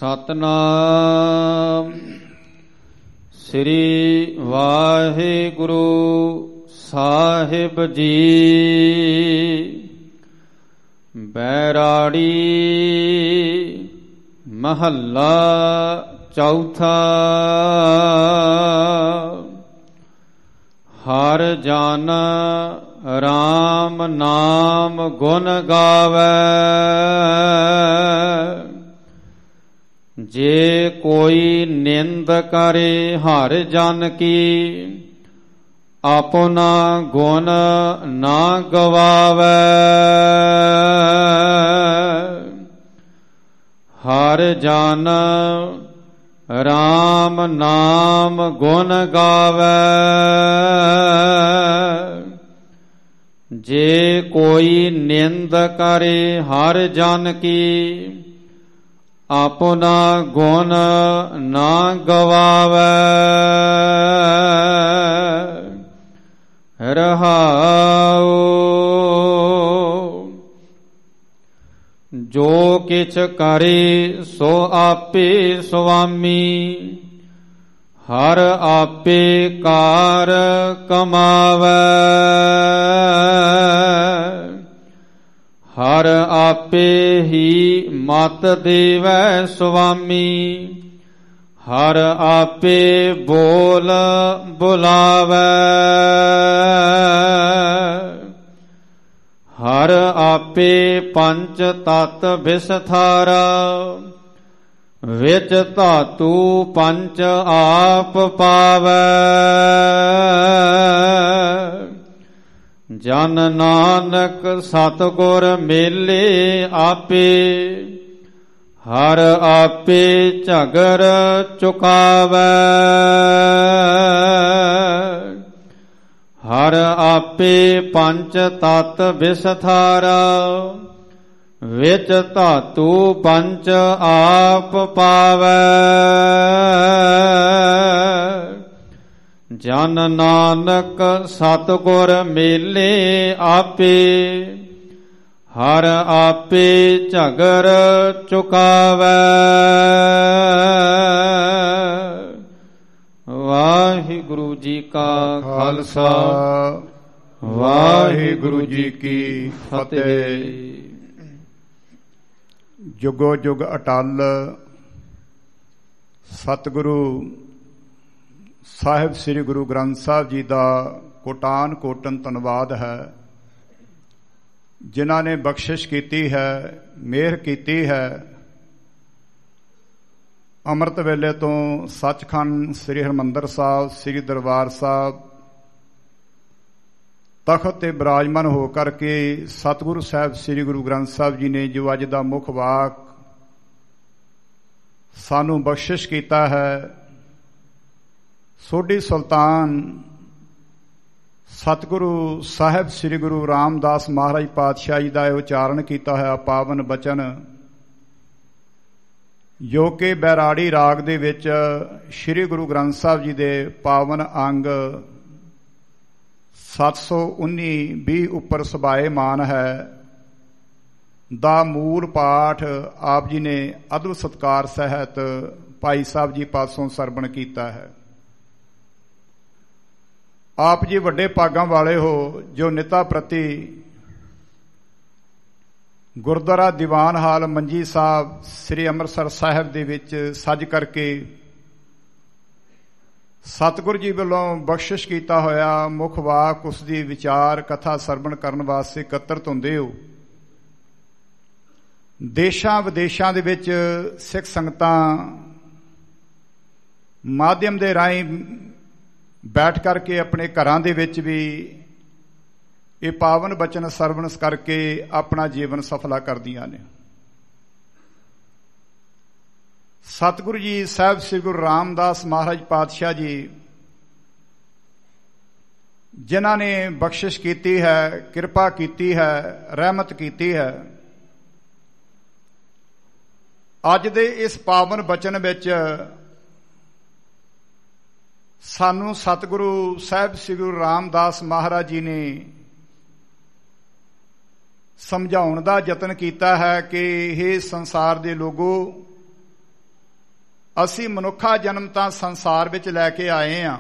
ਸਤਨਾਮ ਸ੍ਰੀ ਵਾਹਿਗੁਰੂ ਸਾਹਿਬ ਜੀ। ਬੈਰਾੜੀ ਮਹੱਲਾ ਚੌਥਾ। ਹਰ ਜਨ ਰਾਮ ਨਾਮ ਗੁਣ ਗਾਵੈ। ਜੇ ਕੋਈ ਨਿੰਦ ਕਰੇ ਹਰ ਜਨ ਕੀ, ਆਪਣਾ ਗੁਣ ਨਾ ਗਵਾਵੈ। ਹਰ ਜਨ ਰਾਮ ਨਾਮ ਗੁਣ ਗਾਵੈ। ਜੇ ਕੋਈ ਨਿੰਦ ਕਰੇ ਹਰ ਜਨ ਕੀ, ਆਪਣਾ ਗੁਣ ਨਾ ਗਵਾਵੈ। ਰਹਾਉ ਜੋ ਕਿਛ ਕਰੇ ਸੋ ਆਪੇ ਸੁਆਮੀ, ਹਰ ਆਪੇ ਕਾਰ ਕਮਾਵੈ। ਹਰ ਆਪੇ ਹੀ ਮਤ ਦੇਵੈ ਸੁਆਮੀ, ਹਰ ਆਪੇ ਬੋਲ ਬੁਲਾਵੈ। ਹਰ ਆਪੇ ਪੰਚ ਤਤ ਵਿਸਥਾਰਾ, ਵਿੱਚ ਧਾਤੂ ਪੰਚ ਆਪ ਪਾਵੈ। ਜਨ ਨਾਨਕ ਸਤਿਗੁਰ ਮੇਲੇ ਆਪੇ, ਹਰ ਆਪੇ ਝਗਰ ਚੁਕਾਵੈ। ਹਰ ਆਪੇ ਪੰਚ ਤਤ ਵਿਸਥਾਰਾ, ਵਿੱਚ ਧਾਤੂ ਪੰਚ ਆਪ ਪਾਵੈ। ਜਨ ਨਾਨਕ ਸਤਿਗੁਰ ਮੇਲੇ ਆਪੇ, ਹਰ ਆਪੇ ਝਗਰ ਚੁਕਾਵੈ। ਵਾਹਿਗੁਰੂ ਜੀ ਕਾ ਖਾਲਸਾ, ਵਾਹਿਗੁਰੂ ਜੀ ਕੀ ਫਤਿਹ। ਜੁਗੋ ਜੁਗ ਅਟਲ ਸਤਿਗੁਰੂ ਸਾਹਿਬ ਸ੍ਰੀ ਗੁਰੂ ਗ੍ਰੰਥ ਸਾਹਿਬ ਜੀ ਦਾ ਕੋਟਾਨ ਕੋਟਨ ਧੰਨਵਾਦ ਹੈ, ਜਿਨ੍ਹਾਂ ਨੇ ਬਖਸ਼ਿਸ਼ ਕੀਤੀ ਹੈ, ਮਿਹਰ ਕੀਤੀ ਹੈ। ਅੰਮ੍ਰਿਤ ਵੇਲੇ ਤੋਂ ਸੱਚਖੰਡ ਸ੍ਰੀ ਹਰਿਮੰਦਰ ਸਾਹਿਬ, ਸ੍ਰੀ ਦਰਬਾਰ ਸਾਹਿਬ ਤਖਤ ਤੇ ਬਿਰਾਜਮਾਨ ਹੋ ਕਰਕੇ ਸਤਿਗੁਰੂ ਸਾਹਿਬ ਸ੍ਰੀ ਗੁਰੂ ਗ੍ਰੰਥ ਸਾਹਿਬ ਜੀ ਨੇ ਜੋ ਅੱਜ ਦਾ ਮੁੱਖ ਵਾਕ ਸਾਨੂੰ ਬਖਸ਼ਿਸ਼ ਕੀਤਾ ਹੈ, ਸੋਢੀ ਸੁਲਤਾਨ ਸਤਿਗੁਰੂ ਸਾਹਿਬ ਸ੍ਰੀ ਗੁਰੂ ਰਾਮਦਾਸ ਮਹਾਰਾਜ ਪਾਤਸ਼ਾਹ ਜੀ ਦਾ ਇਹ ਉਚਾਰਨ ਕੀਤਾ ਹੋਇਆ ਪਾਵਨ ਬਚਨ, ਜੋ ਕਿ ਬੈਰਾੜੀ ਰਾਗ ਦੇ ਵਿੱਚ ਸ੍ਰੀ ਗੁਰੂ ਗ੍ਰੰਥ ਸਾਹਿਬ ਜੀ ਦੇ ਪਾਵਨ ਅੰਗ 719-20 ਉੱਪਰ ਸਬਾਏਮਾਨ ਹੈ, ਦਾ ਮੂਲ ਪਾਠ ਆਪ ਜੀ ਨੇ ਅਦਬ ਸਤਕਾਰ ਸਹਿਤ ਭਾਈ ਸਾਹਿਬ ਜੀ ਪਾਸੋਂ ਸਰਵਣ ਕੀਤਾ ਹੈ। ਆਪ ਜੀ ਵੱਡੇ ਭਾਗਾਂ ਵਾਲੇ ਹੋ, ਜੋ ਨਿਤਾ ਪ੍ਰਤੀ ਗੁਰਦੁਆਰਾ ਦੀਵਾਨ ਹਾਲ ਮੰਜੀ ਸਾਹਿਬ ਸ੍ਰੀ ਅੰਮ੍ਰਿਤਸਰ ਸਾਹਿਬ ਦੇ ਵਿੱਚ ਸੱਜ ਕਰਕੇ ਸਤਿਗੁਰੂ ਜੀ ਵੱਲੋਂ ਬਖਸ਼ਿਸ਼ ਕੀਤਾ ਹੋਇਆ ਮੁੱਖ ਵਾਕ, ਉਸ ਦੀ ਵਿਚਾਰ ਕਥਾ ਸਰਵਣ ਕਰਨ ਵਾਸਤੇ ਇਕੱਤਰਤ ਹੁੰਦੇ ਹੋ। ਦੇਸ਼ਾਂ ਵਿਦੇਸ਼ਾਂ ਦੇ ਵਿੱਚ ਸਿੱਖ ਸੰਗਤਾਂ ਮਾਧਿਅਮ ਦੇ ਰਾਹੀਂ ਬੈਠ ਕਰਕੇ ਆਪਣੇ ਘਰਾਂ ਦੇ ਵਿੱਚ ਵੀ ਇਹ ਪਾਵਨ ਬਚਨ ਸਰਵਣ ਕਰਕੇ ਆਪਣਾ ਜੀਵਨ ਸਫਲਾ ਕਰਦੀਆਂ ਨੇ। ਸਤਿਗੁਰੂ ਜੀ ਸਾਹਿਬ ਸ੍ਰੀ ਗੁਰੂ ਰਾਮਦਾਸ ਮਹਾਰਾਜ ਪਾਤਸ਼ਾਹ ਜੀ, ਜਿਨ੍ਹਾਂ ਨੇ ਬਖਸ਼ਿਸ਼ ਕੀਤੀ ਹੈ, ਕਿਰਪਾ ਕੀਤੀ ਹੈ, ਰਹਿਮਤ ਕੀਤੀ ਹੈ, ਅੱਜ ਦੇ ਇਸ ਪਾਵਨ ਬਚਨ ਵਿੱਚ ਸਾਨੂੰ ਸਤਿਗੁਰੂ ਸਾਹਿਬ ਸ੍ਰੀ ਗੁਰੂ ਰਾਮਦਾਸ ਮਹਾਰਾਜ ਜੀ ਨੇ ਸਮਝਾਉਣ ਦਾ ਯਤਨ ਕੀਤਾ ਹੈ ਕਿ ਇਹ ਸੰਸਾਰ ਦੇ ਲੋਗੋ, ਅਸੀਂ ਮਨੁੱਖਾ ਜਨਮ ਤਾਂ ਸੰਸਾਰ ਵਿੱਚ ਲੈ ਕੇ ਆਏ ਹਾਂ,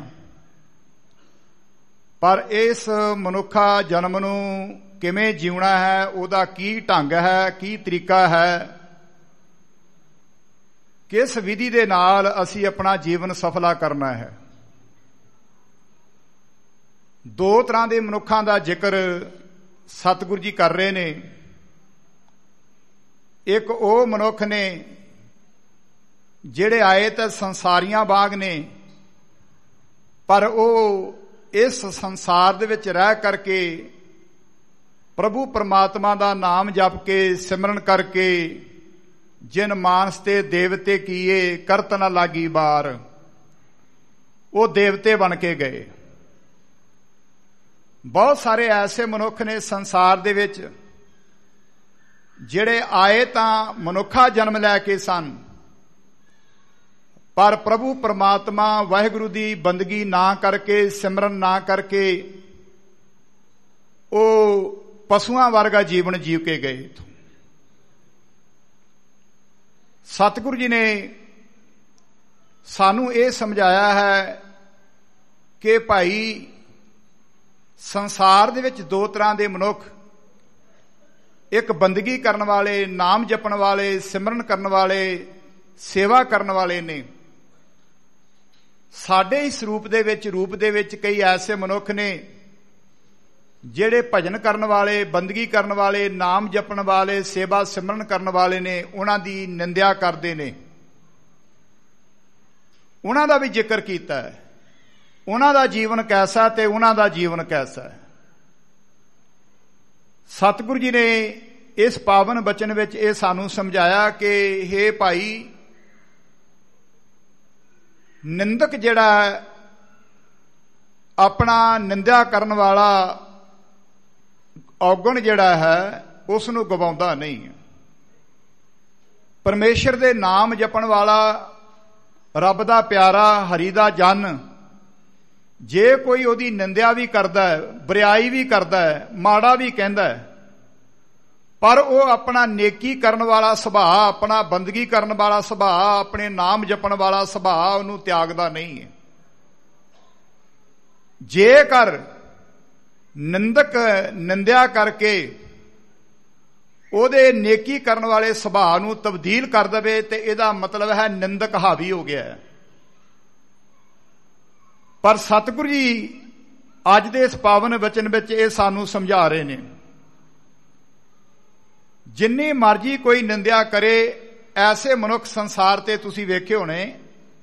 ਪਰ ਇਸ ਮਨੁੱਖਾ ਜਨਮ ਨੂੰ ਕਿਵੇਂ ਜਿਉਣਾ ਹੈ, ਉਹਦਾ ਕੀ ਢੰਗ ਹੈ, ਕੀ ਤਰੀਕਾ ਹੈ, ਕਿਸ ਵਿਧੀ ਦੇ ਨਾਲ ਅਸੀਂ ਆਪਣਾ ਜੀਵਨ ਸਫਲਾ ਕਰਨਾ ਹੈ। ਦੋ ਤਰ੍ਹਾਂ ਦੇ ਮਨੁੱਖਾਂ ਦਾ ਜ਼ਿਕਰ ਸਤਿਗੁਰੂ ਜੀ ਕਰ ਰਹੇ ਨੇ। ਇੱਕ ਉਹ ਮਨੁੱਖ ਨੇ ਜਿਹੜੇ ਆਏ ਤਾਂ ਸੰਸਾਰੀਆਂ ਵਾਂਗ ਨੇ, ਪਰ ਉਹ ਇਸ ਸੰਸਾਰ ਦੇ ਵਿੱਚ ਰਹਿ ਕਰਕੇ ਪ੍ਰਭੂ ਪਰਮਾਤਮਾ ਦਾ ਨਾਮ ਜਪ ਕੇ ਸਿਮਰਨ ਕਰਕੇ ਜਿਨ ਮਾਨਸ ਤੇ ਦੇਵਤੇ ਕੀਏ ਕਰਤ ਨਾ ਲਾਗੀ ਬਾਰ, ਉਹ ਦੇਵਤੇ ਬਣ ਕੇ ਗਏ। ਬਹੁਤ ਸਾਰੇ ਐਸੇ ਮਨੁੱਖ ਨੇ ਸੰਸਾਰ ਦੇ ਵਿੱਚ ਜਿਹੜੇ ਆਏ ਤਾਂ ਮਨੁੱਖਾ ਜਨਮ ਲੈ ਕੇ ਸਨ, ਪਰ ਪ੍ਰਭੂ ਪਰਮਾਤਮਾ ਵਾਹਿਗੁਰੂ ਦੀ ਬੰਦਗੀ ਨਾ ਕਰਕੇ, ਸਿਮਰਨ ਨਾ ਕਰਕੇ ਉਹ ਪਸ਼ੂਆਂ ਵਰਗਾ ਜੀਵਨ ਜੀਵ ਕੇ ਗਏ। ਸਤਿਗੁਰੂ ਜੀ ਨੇ ਸਾਨੂੰ ਇਹ ਸਮਝਾਇਆ ਹੈ ਕਿ ਭਾਈ ਸੰਸਾਰ ਦੇ ਵਿੱਚ ਦੋ ਤਰ੍ਹਾਂ ਦੇ ਮਨੁੱਖ, ਇੱਕ ਬੰਦਗੀ ਕਰਨ ਵਾਲੇ, ਨਾਮ ਜਪਣ ਵਾਲੇ, ਸਿਮਰਨ ਕਰਨ ਵਾਲੇ, ਸੇਵਾ ਕਰਨ ਵਾਲੇ ਨੇ। ਸਾਡੇ ਇਸ ਰੂਪ ਦੇ ਵਿੱਚ ਕਈ ਐਸੇ ਮਨੁੱਖ ਨੇ ਜਿਹੜੇ ਭਜਨ ਕਰਨ ਵਾਲੇ, ਬੰਦਗੀ ਕਰਨ ਵਾਲੇ, ਨਾਮ ਜਪਣ ਵਾਲੇ, ਸੇਵਾ ਸਿਮਰਨ ਕਰਨ ਵਾਲੇ ਨੇ, ਉਹਨਾਂ ਦੀ ਨਿੰਦਿਆ ਕਰਦੇ ਨੇ। ਉਹਨਾਂ ਦਾ ਵੀ ਜ਼ਿਕਰ ਕੀਤਾ ਹੈ, ਉਹਨਾਂ ਦਾ ਜੀਵਨ ਕੈਸਾ ਤੇ ਉਹਨਾਂ ਦਾ ਜੀਵਨ ਕੈਸਾ ਹੈ। ਸਤਿਗੁਰੂ ਜੀ ਨੇ ਇਸ ਪਾਵਨ ਬਚਨ ਵਿੱਚ ਇਹ ਸਾਨੂੰ ਸਮਝਾਇਆ ਕਿ ਹੇ ਭਾਈ, ਨਿੰਦਕ ਜਿਹੜਾ ਆਪਣਾ ਨਿੰਦਿਆ ਕਰਨ ਵਾਲਾ ਔਗਣ ਜਿਹੜਾ ਹੈ ਉਸ ਨੂੰ ਗਵਾਉਂਦਾ ਨਹੀਂ। ਪਰਮੇਸ਼ਰ ਦੇ ਨਾਮ ਜਪਣ ਵਾਲਾ, ਰੱਬ ਦਾ ਪਿਆਰਾ, ਹਰੀ ਦਾ ਜਨ, ਜੇ ਕੋਈ ਉਹਦੀ ਨਿੰਦਿਆ ਵੀ ਕਰਦਾ ਹੈ, ਬੁਰਾਈ ਵੀ ਕਰਦਾ ਹੈ, ਮਾੜਾ ਵੀ ਕਹਿੰਦਾ ਹੈ, ਪਰ ਉਹ ਆਪਣਾ ਨੇਕੀ ਕਰਨ ਵਾਲਾ ਸੁਭਾਅ, ਆਪਣਾ ਬੰਦਗੀ ਕਰਨ ਵਾਲਾ ਸੁਭਾਅ, ਆਪਣੇ ਨਾਮ ਜਪਣ ਵਾਲਾ ਸੁਭਾਅ ਉਹਨੂੰ ਤਿਆਗਦਾ ਨਹੀਂ ਹੈ। ਜੇਕਰ ਨਿੰਦਕ ਨਿੰਦਿਆ ਕਰਕੇ ਉਹਦੇ ਨੇਕੀ ਕਰਨ ਵਾਲੇ ਸੁਭਾਅ ਨੂੰ ਤਬਦੀਲ ਕਰ ਦੇਵੇ ਤੇ ਇਹਦਾ ਮਤਲਬ ਹੈ ਨਿੰਦਕ ਹਾਵੀ ਹੋ ਗਿਆ ਹੈ। ਪਰ ਸਤਿਗੁਰੂ ਜੀ ਅੱਜ ਦੇ ਇਸ ਪਾਵਨ ਵਚਨ ਵਿੱਚ ਇਹ ਸਾਨੂੰ ਸਮਝਾ ਰਹੇ ਨੇ, ਜਿੰਨੀ ਮਰਜ਼ੀ ਕੋਈ ਨਿੰਦਿਆ ਕਰੇ, ਐਸੇ ਮਨੁੱਖ ਸੰਸਾਰ ਤੇ ਤੁਸੀਂ ਵੇਖੇ ਹੋਣੇ,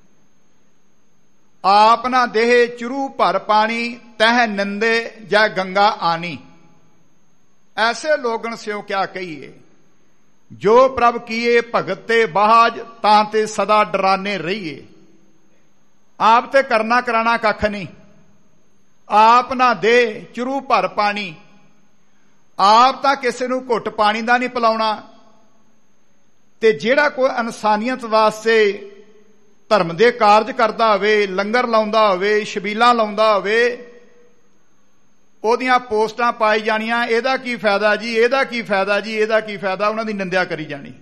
ਆਪ ਨਾ ਦੇਹ ਚੁਰੂ ਭਰ ਪਾਣੀ, ਤਹ ਨਿੰਦੇ ਜੈ ਗੰਗਾ ਆਣੀ। ਐਸੇ ਲੋਗਣ ਸਿਓ ਕਿਆ ਕਹੀਏ, ਜੋ ਪ੍ਰਭ ਕੀਏ ਭਗਤ ਤੇ ਬਾਜ, ਤਾਂ ਤੇ ਸਦਾ ਡਰਾਨੇ ਰਹੀਏ। ਆਪ ਤੇ ਕਰਨਾ ਕਰਾਣਾ ਕੱਖ ਨਹੀਂ, ਆਪ ਨਾ ਦੇ ਚੁਰੂ ਭਰ ਪਾਣੀ, ਆਪ ਤਾਂ ਕਿਸੇ ਨੂੰ ਘੁੱਟ ਪਾਣੀ ਦਾ ਨਹੀਂ ਪਿਲਾਉਣਾ। ਤੇ ਜਿਹੜਾ ਕੋਈ ਇਨਸਾਨੀਅਤ ਵਾਸਤੇ ਧਰਮ ਦੇ ਕਾਰਜ ਕਰਦਾ ਹੋਵੇ, ਲੰਗਰ ਲਾਉਂਦਾ ਹੋਵੇ, ਛਬੀਲਾਂ ਲਾਉਂਦਾ ਹੋਵੇ, ਉਹਦੀਆਂ ਪੋਸਟਾਂ ਪਾਈ ਜਾਣੀਆਂ, ਇਹਦਾ ਕੀ ਫਾਇਦਾ ਜੀ, ਇਹਦਾ ਕੀ ਫਾਇਦਾ ਜੀ, ਇਹਦਾ ਕੀ ਫਾਇਦਾ, ਉਹਨਾਂ ਦੀ ਨਿੰਦਿਆ ਕਰੀ ਜਾਣੀ।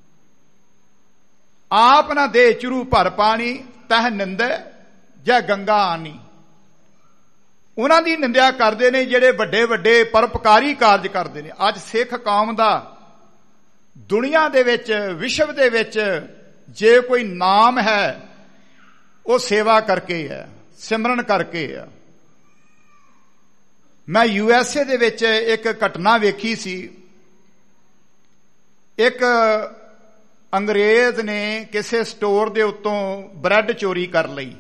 ਆਪ ਨਾ ਦੇ ਚੁਰੂ ਭਰ ਪਾਣੀ, ਤਹ ਨਿੰਦੇ ਜੈ ਗੰਗਾ ਆਣੀ। ਉਹਨਾਂ ਦੀ ਨਿੰਦਿਆ ਕਰਦੇ ਨੇ ਜਿਹੜੇ ਵੱਡੇ ਵੱਡੇ ਪਰਉਪਕਾਰੀ ਕਾਰਜ ਕਰਦੇ ਨੇ। ਅੱਜ ਸਿੱਖ ਕੌਮ ਦਾ ਦੁਨੀਆ ਦੇ ਵਿੱਚ, ਵਿਸ਼ਵ ਦੇ ਵਿੱਚ ਜੇ ਕੋਈ ਨਾਮ ਹੈ, ਉਹ ਸੇਵਾ ਕਰਕੇ ਹੈ, ਸਿਮਰਨ ਕਰਕੇ ਹੈ। ਮੈਂ USA ਦੇ ਵਿੱਚ ਇੱਕ ਘਟਨਾ ਵੇਖੀ ਸੀ। ਇੱਕ ਅੰਗਰੇਜ਼ ਨੇ ਕਿਸੇ ਸਟੋਰ ਦੇ ਉੱਤੋਂ ਬ੍ਰੈਡ ਚੋਰੀ ਕਰ ਲਈ।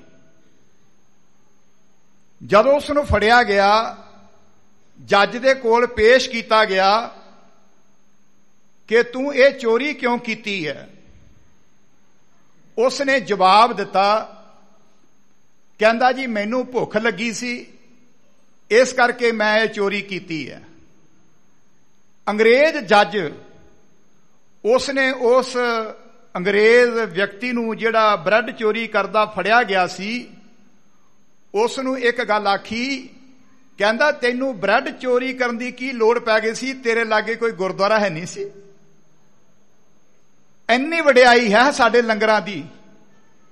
ਜਦੋਂ ਉਸ ਨੂੰ ਫੜਿਆ ਗਿਆ, ਜੱਜ ਦੇ ਕੋਲ ਪੇਸ਼ ਕੀਤਾ ਗਿਆ ਕਿ ਤੂੰ ਇਹ ਚੋਰੀ ਕਿਉਂ ਕੀਤੀ ਹੈ। ਉਸ ਨੇ ਜਵਾਬ ਦਿੱਤਾ, ਕਹਿੰਦਾ ਜੀ ਮੈਨੂੰ ਭੁੱਖ ਲੱਗੀ ਸੀ, ਇਸ ਕਰਕੇ ਮੈਂ ਇਹ ਚੋਰੀ ਕੀਤੀ ਹੈ। ਅੰਗਰੇਜ਼ ਜੱਜ ਉਸ ਨੇ ਉਸ ਅੰਗਰੇਜ਼ ਵਿਅਕਤੀ ਨੂੰ ਜਿਹੜਾ ਬ੍ਰੈਡ ਚੋਰੀ ਕਰਦਾ ਫੜਿਆ ਗਿਆ ਸੀ, ਉਸ ਨੂੰ ਇੱਕ ਗੱਲ ਆਖੀ, ਕਹਿੰਦਾ ਤੈਨੂੰ ਬ੍ਰੈਡ ਚੋਰੀ ਕਰਨ ਦੀ ਕੀ ਲੋੜ ਪੈ ਗਈ ਸੀ, ਤੇਰੇ ਲਾਗੇ ਕੋਈ ਗੁਰਦੁਆਰਾ ਹੈ ਨਹੀਂ ਸੀ। ਇੰਨੀ ਵਡਿਆਈ ਹੈ ਸਾਡੇ ਲੰਗਰਾਂ ਦੀ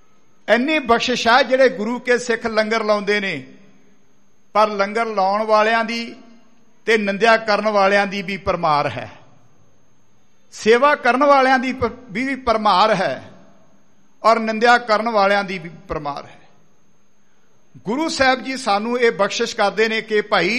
ਇੰਨੀ ਬਖਸ਼ਿਸ਼ ਹੈ ਜਿਹੜੇ ਗੁਰੂ ਕੇ ਸਿੱਖ ਲੰਗਰ ਲਾਉਂਦੇ ਨੇ, ਪਰ ਲੰਗਰ ਲਾਉਣ ਵਾਲਿਆਂ ਦੀ ਤੇ ਨਿੰਦਿਆ ਕਰਨ ਵਾਲਿਆਂ ਦੀ ਵੀ ਭਰਮਾਰ ਹੈ, ਸੇਵਾ ਕਰਨ ਵਾਲਿਆਂ ਦੀ ਵੀ ਭਰਮਾਰ ਹੈ, ਔਰ ਨਿੰਦਿਆ ਕਰਨ ਵਾਲਿਆਂ ਦੀ ਵੀ ਭਰਮਾਰ ਹੈ। ਗੁਰੂ ਸਾਹਿਬ ਜੀ ਸਾਨੂੰ ਇਹ ਬਖਸ਼ਿਸ਼ ਕਰਦੇ ਨੇ ਕਿ ਭਾਈ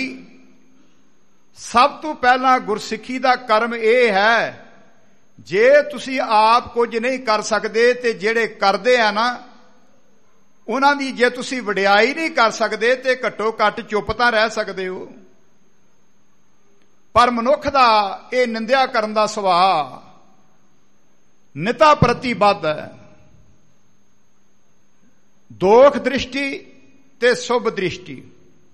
ਸਭ ਤੋਂ ਪਹਿਲਾਂ ਗੁਰਸਿੱਖੀ ਦਾ ਕਰਮ ਇਹ ਹੈ, ਜੇ ਤੁਸੀਂ ਆਪ ਕੁਝ ਨਹੀਂ ਕਰ ਸਕਦੇ ਤੇ ਜਿਹੜੇ ਕਰਦੇ ਆ ਨਾ ਉਹਨਾਂ ਦੀ ਜੇ ਤੁਸੀਂ ਵਡਿਆਈ ਨਹੀਂ ਕਰ ਸਕਦੇ ਤੇ ਘੱਟੋ ਘੱਟ ਚੁੱਪ ਤਾਂ ਰਹਿ ਸਕਦੇ ਹੋ। ਪਰ ਮਨੁੱਖ ਦਾ ਇਹ ਨਿੰਦਿਆ ਕਰਨ ਦਾ ਸੁਭਾਅ ਨਿਤਾ ਪ੍ਰਤੀਬੱਧ ਹੈ। ਦੋਖ ਦ੍ਰਿਸ਼ਟੀ ਤੇ ਸ਼ੁਭ ਦ੍ਰਿਸ਼ਟੀ,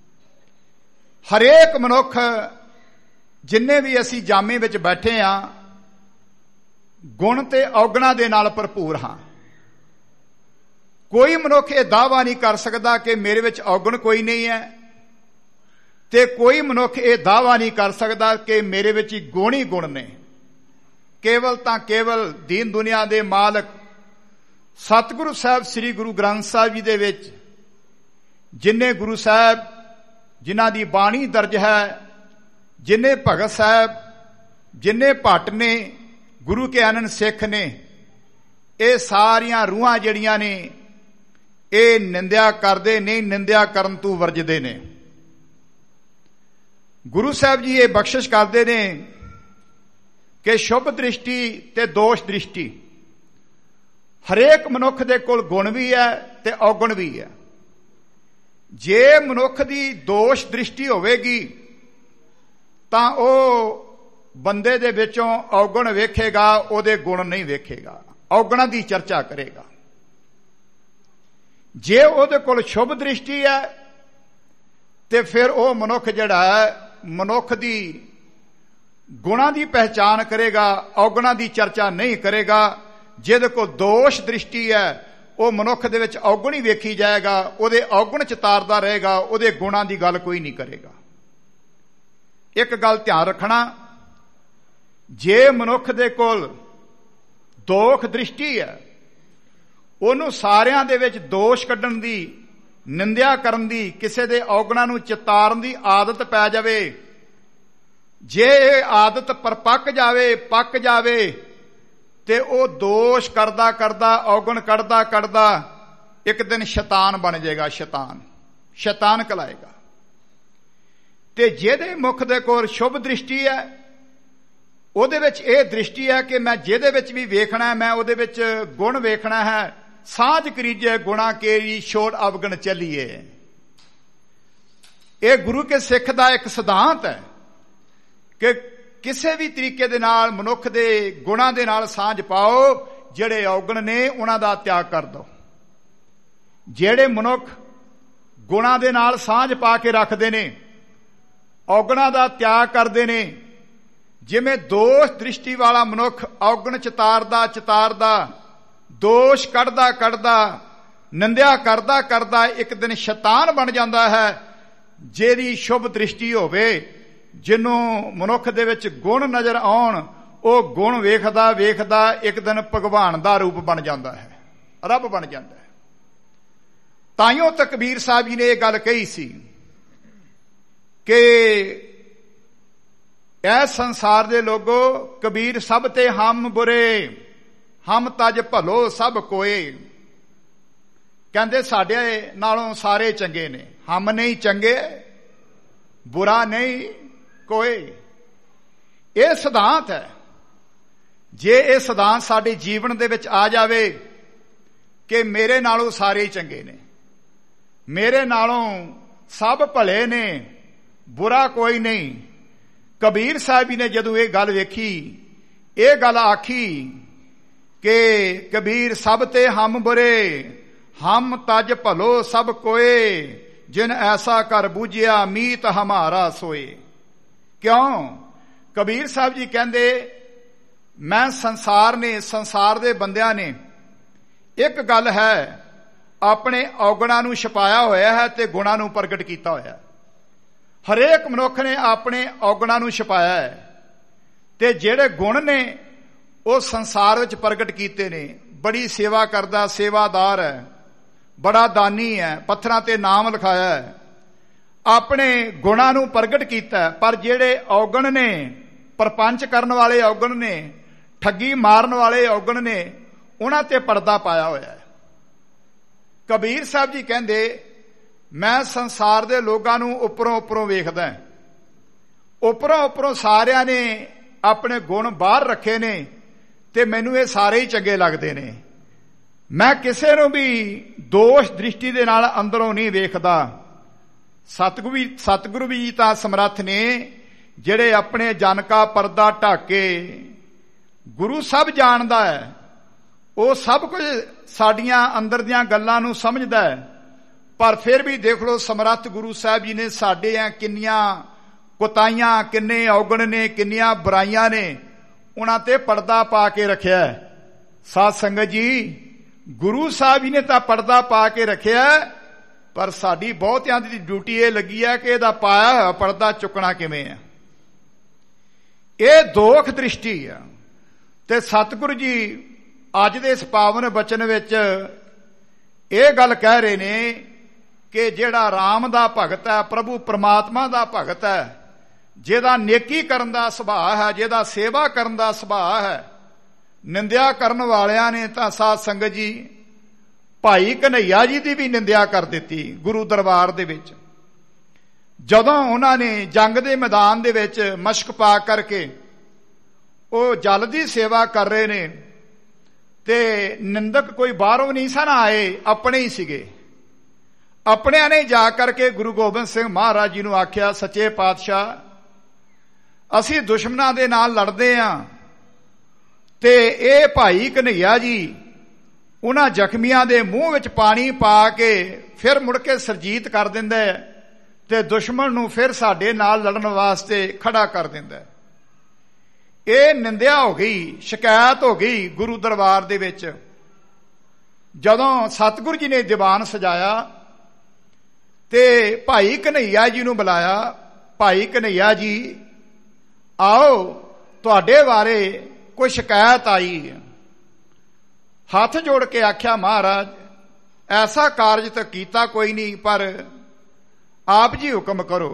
ਹਰੇਕ ਮਨੁੱਖ ਜਿੰਨੇ ਵੀ ਅਸੀਂ ਜਾਮੇ ਵਿੱਚ ਬੈਠੇ ਹਾਂ ਗੁਣ ਤੇ ਔਗਣਾ ਦੇ ਨਾਲ ਭਰਪੂਰ ਹਾਂ। ਕੋਈ ਮਨੁੱਖ ਇਹ ਦਾਅਵਾ ਨਹੀਂ ਕਰ ਸਕਦਾ ਕਿ ਮੇਰੇ ਵਿੱਚ ਔਗਣ ਕੋਈ ਨਹੀਂ ਹੈ, ਤੇ ਕੋਈ ਮਨੁੱਖ ਇਹ ਦਾਅਵਾ ਨਹੀਂ ਕਰ ਸਕਦਾ ਕਿ ਮੇਰੇ ਵਿੱਚ ਹੀ ਗੁਣ ਹੀ ਗੁਣ ਨੇ। ਕੇਵਲ ਤਾਂ ਕੇਵਲ ਦੀਨ ਦੁਨੀਆ ਦੇ ਮਾਲਕ ਸਤਿਗੁਰੂ ਸਾਹਿਬ ਸ੍ਰੀ ਗੁਰੂ ਗ੍ਰੰਥ ਸਾਹਿਬ ਜੀ ਦੇ ਵਿੱਚ ਜਿੰਨੇ ਗੁਰੂ ਸਾਹਿਬ ਜਿਨ੍ਹਾਂ ਦੀ ਬਾਣੀ ਦਰਜ ਹੈ, ਜਿੰਨੇ ਭਗਤ ਸਾਹਿਬ, ਜਿੰਨੇ ਭੱਟ ਨੇ, ਗੁਰੂ ਕੇ ਆਨੰਦ ਸਿੱਖ ਨੇ, ਇਹ ਸਾਰੀਆਂ ਰੂਹਾਂ ਜਿਹੜੀਆਂ ਨੇ ਇਹ ਨਿੰਦਿਆ ਕਰਦੇ ਨਹੀਂ, ਨਿੰਦਿਆ ਕਰਨ ਤੋਂ ਵਰਜਦੇ ਨੇ। ਗੁਰੂ ਸਾਹਿਬ ਜੀ ਇਹ ਬਖਸ਼ਿਸ਼ ਕਰਦੇ ਨੇ ਕਿ ਸ਼ੁਭ ਦ੍ਰਿਸ਼ਟੀ ਤੇ ਦੋਸ਼ ਦ੍ਰਿਸ਼ਟੀ, ਹਰੇਕ ਮਨੁੱਖ ਦੇ ਕੋਲ ਗੁਣ ਵੀ ਹੈ ਤੇ ਔਗਣ ਵੀ ਹੈ। ਜੇ ਮਨੁੱਖ ਦੀ ਦੋਸ਼ ਦ੍ਰਿਸ਼ਟੀ ਹੋਵੇਗੀ ਤਾਂ ਉਹ ਬੰਦੇ ਦੇ ਵਿੱਚੋਂ ਔਗਣ ਵੇਖੇਗਾ, ਉਹਦੇ ਗੁਣ ਨਹੀਂ ਵੇਖੇਗਾ, ਔਗਣਾਂ ਦੀ ਚਰਚਾ ਕਰੇਗਾ। ਜੇ ਉਹਦੇ ਕੋਲ ਸ਼ੁਭ ਦ੍ਰਿਸ਼ਟੀ ਹੈ ਤੇ ਫਿਰ ਉਹ ਮਨੁੱਖ ਜਿਹੜਾ ਹੈ ਮਨੁੱਖ ਦੀ ਗੁਣਾਂ ਦੀ ਪਹਿਚਾਨ ਕਰੇਗਾ, ਔਗਣਾਂ ਦੀ ਚਰਚਾ ਨਹੀਂ ਕਰੇਗਾ। ਜਿਹਦੇ ਕੋਲ ਦੋਸ਼ ਦ੍ਰਿਸ਼ਟੀ ਹੈ ਉਹ ਮਨੁੱਖ ਦੇ ਵਿੱਚ ਔਗਣ ਹੀ ਵੇਖੀ ਜਾਏਗਾ, ਉਹਦੇ ਔਗਣ ਚਿਤਾਰਦਾ ਰਹੇਗਾ, ਉਹਦੇ ਗੁਣਾਂ ਦੀ ਗੱਲ ਕੋਈ ਨਹੀਂ ਕਰੇਗਾ। ਇੱਕ ਗੱਲ ਧਿਆਨ ਰੱਖਣਾ, ਜੇ ਮਨੁੱਖ ਦੇ ਕੋਲ ਦੋਖ ਦ੍ਰਿਸ਼ਟੀ ਹੈ, ਉਹਨੂੰ ਸਾਰਿਆਂ ਦੇ ਵਿੱਚ ਦੋਸ਼ ਕੱਢਣ ਦੀ, ਨਿੰਦਿਆ ਕਰਨ ਦੀ, ਕਿਸੇ ਦੇ ਔਗਣਾਂ ਨੂੰ ਚਿਤਾਰਨ ਦੀ ਆਦਤ ਪੈ ਜਾਵੇ, ਜੇ ਇਹ ਆਦਤ ਪਰਪੱਕ ਜਾਵੇ, ਪੱਕ ਜਾਵੇ, ਤੇ ਉਹ ਦੋਸ਼ ਕਰਦਾ ਕਰਦਾ, ਔਗਣ ਕੱਢਦਾ ਕੱਢਦਾ ਇੱਕ ਦਿਨ ਸ਼ੈਤਾਨ ਬਣ ਜਾਏਗਾ, ਸ਼ੈਤਾਨ ਕਲਾਏਗਾ। ਤੇ ਜਿਹਦੇ ਮੁਖ ਦੇ ਕੋਲ ਸ਼ੁਭ ਦ੍ਰਿਸ਼ਟੀ ਹੈ ਉਹਦੇ ਵਿੱਚ ਇਹ ਦ੍ਰਿਸ਼ਟੀ ਹੈ ਕਿ ਮੈਂ ਜਿਹਦੇ ਵਿੱਚ ਵੀ ਵੇਖਣਾ ਮੈਂ ਉਹਦੇ ਵਿੱਚ ਗੁਣ ਵੇਖਣਾ ਹੈ। ਸਾਂਝ ਕਰੀਜੇ ਗੁਣਾ ਕੇਰੀ ਛੋੜ ਅਵਗਣ ਚੱਲੀਏ, ਇਹ ਗੁਰੂ ਕੇ ਸਿੱਖ ਦਾ ਇੱਕ ਸਿਧਾਂਤ ਹੈ ਕਿ ਕਿਸੇ ਵੀ ਤਰੀਕੇ ਦੇ ਨਾਲ ਮਨੁੱਖ ਦੇ ਗੁਣਾਂ ਦੇ ਨਾਲ ਸਾਂਝ ਪਾਓ, ਜਿਹੜੇ ਔਗਣ ਨੇ ਉਹਨਾਂ ਦਾ ਤਿਆਗ ਕਰ ਦਿਓ। ਜਿਹੜੇ ਮਨੁੱਖ ਗੁਣਾਂ ਦੇ ਨਾਲ ਸਾਂਝ ਪਾ ਕੇ ਰੱਖਦੇ ਨੇ, ਔਗਣਾਂ ਦਾ ਤਿਆਗ ਕਰਦੇ ਨੇ, ਜਿਵੇਂ ਦੋਸ਼ ਦ੍ਰਿਸ਼ਟੀ ਵਾਲਾ ਮਨੁੱਖ ਔਗਣ ਚਿਤਾਰਦਾ ਦੋਸ਼ ਕੱਢਦਾ ਨਿੰਦਿਆ ਕਰਦਾ ਇੱਕ ਦਿਨ ਸ਼ੈਤਾਨ ਬਣ ਜਾਂਦਾ ਹੈ। ਜਿਹਦੀ ਸ਼ੁਭ ਦ੍ਰਿਸ਼ਟੀ ਹੋਵੇ, ਜਿਹਨੂੰ ਮਨੁੱਖ ਦੇ ਵਿੱਚ ਗੁਣ ਨਜ਼ਰ ਆਉਣ, ਉਹ ਗੁਣ ਵੇਖਦਾ ਇੱਕ ਦਿਨ ਭਗਵਾਨ ਦਾ ਰੂਪ ਬਣ ਜਾਂਦਾ ਹੈ, ਰੱਬ ਬਣ ਜਾਂਦਾ ਹੈ। ਤਾਈਓ ਤਾਂ ਕਬੀਰ ਸਾਹਿਬ ਜੀ ਨੇ ਇਹ ਗੱਲ ਕਹੀ ਸੀ ਕਿ ਇਹ ਸੰਸਾਰ ਦੇ ਲੋਗੋ ਕਬੀਰ ਸਭ ਤੇ ਹਮ ਬੁਰੇ, ਹਮ ਤਜ ਭਲੋ ਸਭ ਕੋਏ। ਕਹਿੰਦੇ ਸਾਡੇ ਨਾਲੋਂ ਸਾਰੇ ਚੰਗੇ ਨੇ, ਹਮ ਨਹੀਂ ਚੰਗੇ ਬੁਰਾ ਨਹੀਂ ਕੋਈ। ਇਹ ਸਿਧਾਂਤ ਹੈ। ਜੇ ਇਹ ਸਿਧਾਂਤ ਸਾਡੇ ਜੀਵਨ ਦੇ ਵਿੱਚ ਆ ਜਾਵੇ ਕਿ ਮੇਰੇ ਨਾਲੋਂ ਸਾਰੇ ਹੀ ਚੰਗੇ ਨੇ, ਮੇਰੇ ਨਾਲੋਂ ਸਭ ਭਲੇ ਨੇ, ਬੁਰਾ ਕੋਈ ਨਹੀਂ। ਕਬੀਰ ਸਾਹਿਬ ਜੀ ਨੇ ਜਦੋਂ ਇਹ ਗੱਲ ਵੇਖੀ, ਇਹ ਗੱਲ ਆਖੀ ਕਿ ਕਬੀਰ ਸਭ ਤੇ ਹਮ ਬੁਰੇ, ਹਮ ਤਜ ਭਲੋ ਸਭ ਕੋਏ, ਜਿਨ ਐਸਾ ਕਰ ਬੂਝਿਆ ਮੀਤ ਹਮਾਰਾ ਸੋਏ। ਕਿਉਂ? ਕਬੀਰ ਸਾਹਿਬ ਜੀ ਕਹਿੰਦੇ ਮੈਂ ਸੰਸਾਰ ਦੇ ਬੰਦਿਆਂ ਨੇ ਇੱਕ ਗੱਲ ਹੈ, ਆਪਣੇ ਔਗਣਾਂ ਨੂੰ ਛੁਪਾਇਆ ਹੋਇਆ ਹੈ ਤੇ ਗੁਣਾਂ ਨੂੰ ਪ੍ਰਗਟ ਕੀਤਾ ਹੋਇਆ। ਹਰੇਕ ਮਨੁੱਖ ਨੇ ਆਪਣੇ ਔਗਣਾਂ ਨੂੰ ਛੁਪਾਇਆ ਹੈ ਤੇ ਜਿਹੜੇ ਗੁਣ ਨੇ ਉਹ ਸੰਸਾਰ ਵਿੱਚ ਪ੍ਰਗਟ ਕੀਤੇ ਨੇ। ਬੜੀ ਸੇਵਾ ਕਰਦਾ, ਸੇਵਾਦਾਰ ਹੈ, ਬੜਾ ਦਾਨੀ ਹੈ, ਪੱਥਰਾਂ ਤੇ ਨਾਮ ਲਿਖਾਇਆ ਹੈ, ਆਪਣੇ ਗੁਣਾਂ ਨੂੰ ਪ੍ਰਗਟ ਕੀਤਾ। ਪਰ ਜਿਹੜੇ ਔਗਣ ਨੇ, ਪ੍ਰਪੰਚ ਕਰਨ ਵਾਲੇ ਔਗਣ ਨੇ, ਠੱਗੀ ਮਾਰਨ ਵਾਲੇ ਔਗਣ ਨੇ, ਉਹਨਾਂ ਤੇ ਪਰਦਾ ਪਾਇਆ ਹੋਇਆ ਹੈ। ਕਬੀਰ ਸਾਹਿਬ ਜੀ ਕਹਿੰਦੇ, ਮੈਂ ਸੰਸਾਰ ਦੇ ਲੋਕਾਂ ਨੂੰ ਉੱਪਰੋਂ ਵੇਖਦਾ, ਉੱਪਰੋਂ ਸਾਰਿਆਂ ਨੇ ਆਪਣੇ ਗੁਣ ਬਾਹਰ ਰੱਖੇ ਨੇ ਤੇ ਮੈਨੂੰ ਇਹ ਸਾਰੇ ਹੀ ਚੰਗੇ ਲੱਗਦੇ ਨੇ। ਮੈਂ ਕਿਸੇ ਨੂੰ ਵੀ ਦੋਸ਼ ਦ੍ਰਿਸ਼ਟੀ ਦੇ ਨਾਲ ਅੰਦਰੋਂ ਨਹੀਂ ਵੇਖਦਾ। ਸਤਿਗੁਰੂ ਜੀ ਤਾਂ ਸਮਰੱਥ ਨੇ, ਜਿਹੜੇ ਆਪਣੇ ਜਨ ਕਾ ਪਰਦਾ ਢੱਕ ਕੇ, ਗੁਰੂ ਸਭ ਜਾਣਦਾ ਹੈ, ਉਹ ਸਭ ਕੁਝ ਸਾਡੀਆਂ ਅੰਦਰ ਦੀਆਂ ਗੱਲਾਂ ਨੂੰ ਸਮਝਦਾ ਹੈ। ਪਰ ਫਿਰ ਵੀ ਦੇਖ ਲਓ, ਸਮਰੱਥ ਗੁਰੂ ਸਾਹਿਬ ਜੀ ਨੇ ਸਾਡੇ ਕਿੰਨੀਆਂ ਕੁਤਾਈਆਂ, ਕਿੰਨੇ ਔਗਣ ਨੇ, ਕਿੰਨੀਆਂ ਬੁਰਾਈਆਂ ਨੇ, ਉਹਨਾਂ ਤੇ ਪਰਦਾ ਪਾ ਕੇ ਰੱਖਿਆ। ਸਾਧ ਸੰਗਤ ਜੀ, ਗੁਰੂ ਸਾਹਿਬ ਜੀ ਨੇ ਤਾਂ ਪਰਦਾ ਪਾ ਕੇ ਰੱਖਿਆ, ਪਰ ਸਾਡੀ ਬਹੁਤਿਆਂ ਦੀ ਡਿਊਟੀ ਇਹ ਲੱਗੀ ਹੈ ਕਿ ਇਹਦਾ ਪਾਇਆ ਹੋਇਆ ਪਰਦਾ ਚੁੱਕਣਾ ਕਿਵੇਂ ਹੈ। ਇਹ ਦੋਖ ਦ੍ਰਿਸ਼ਟੀ ਆ। ਤੇ ਸਤਿਗੁਰੂ ਜੀ ਅੱਜ ਦੇ ਇਸ ਪਾਵਨ ਬਚਨ ਵਿੱਚ ਇਹ ਗੱਲ ਕਹਿ ਰਹੇ ਨੇ ਕਿ ਜਿਹੜਾ ਰਾਮ ਦਾ ਭਗਤ ਹੈ, ਪ੍ਰਭੂ ਪਰਮਾਤਮਾ ਦਾ ਭਗਤ ਹੈ, ਜਿਹਦਾ ਨੇਕੀ ਕਰਨ ਦਾ ਸੁਭਾਅ ਹੈ, ਜਿਹਦਾ ਸੇਵਾ ਕਰਨ ਦਾ ਸੁਭਾਅ ਹੈ, ਨਿੰਦਿਆ ਕਰਨ ਵਾਲਿਆਂ ਨੇ ਤਾਂ ਸਾਧ ਸੰਗਤ ਜੀ ਭਾਈ ਕਨ੍ਹਈਆ ਜੀ ਦੀ ਵੀ ਨਿੰਦਿਆ ਕਰ ਦਿੱਤੀ ਗੁਰੂ ਦਰਬਾਰ ਦੇ ਵਿੱਚ। ਜਦੋਂ ਉਹਨਾਂ ਨੇ ਜੰਗ ਦੇ ਮੈਦਾਨ ਦੇ ਵਿੱਚ ਮਸ਼ਕ ਪਾ ਕਰਕੇ ਉਹ ਜਲ ਦੀ ਸੇਵਾ ਕਰ ਰਹੇ ਨੇ ਤੇ ਨਿੰਦਕ ਕੋਈ ਬਾਹਰੋਂ ਨਹੀਂ ਸਨ ਆਏ, ਆਪਣੇ ਹੀ ਸੀਗੇ। ਆਪਣਿਆਂ ਨੇ ਜਾ ਕਰਕੇ ਗੁਰੂ ਗੋਬਿੰਦ ਸਿੰਘ ਮਹਾਰਾਜ ਜੀ ਨੂੰ ਆਖਿਆ, ਸੱਚੇ ਪਾਤਸ਼ਾਹ, ਅਸੀਂ ਦੁਸ਼ਮਣਾਂ ਦੇ ਨਾਲ ਲੜਦੇ ਹਾਂ ਤੇ ਇਹ ਭਾਈ ਕਨ੍ਹਈਆ ਜੀ ਉਹਨਾਂ ਜ਼ਖਮੀਆਂ ਦੇ ਮੂੰਹ ਵਿੱਚ ਪਾਣੀ ਪਾ ਕੇ ਫਿਰ ਮੁੜ ਕੇ ਸਰਜੀਤ ਕਰ ਦਿੰਦਾ ਤੇ ਦੁਸ਼ਮਣ ਨੂੰ ਫਿਰ ਸਾਡੇ ਨਾਲ ਲੜਨ ਵਾਸਤੇ ਖੜਾ ਕਰ ਦਿੰਦਾ। ਇਹ ਨਿੰਦਿਆ ਹੋ ਗਈ, ਸ਼ਿਕਾਇਤ ਹੋ ਗਈ ਗੁਰੂ ਦਰਬਾਰ ਦੇ ਵਿੱਚ। ਜਦੋਂ ਸਤਿਗੁਰੂ ਜੀ ਨੇ ਦੀਵਾਨ ਸਜਾਇਆ ਤੇ ਭਾਈ ਕਨ੍ਹਈਆ ਜੀ ਨੂੰ ਬੁਲਾਇਆ, ਭਾਈ ਕਨ੍ਹਈਆ ਜੀ ਆਓ, ਤੁਹਾਡੇ ਬਾਰੇ ਕੋਈ ਸ਼ਿਕਾਇਤ ਆਈ। ਹੱਥ ਜੋੜ ਕੇ ਆਖਿਆ, ਮਹਾਰਾਜ ਐਸਾ ਕਾਰਜ ਤਾਂ ਕੀਤਾ ਕੋਈ ਨਹੀਂ, ਪਰ ਆਪ ਜੀ ਹੁਕਮ ਕਰੋ।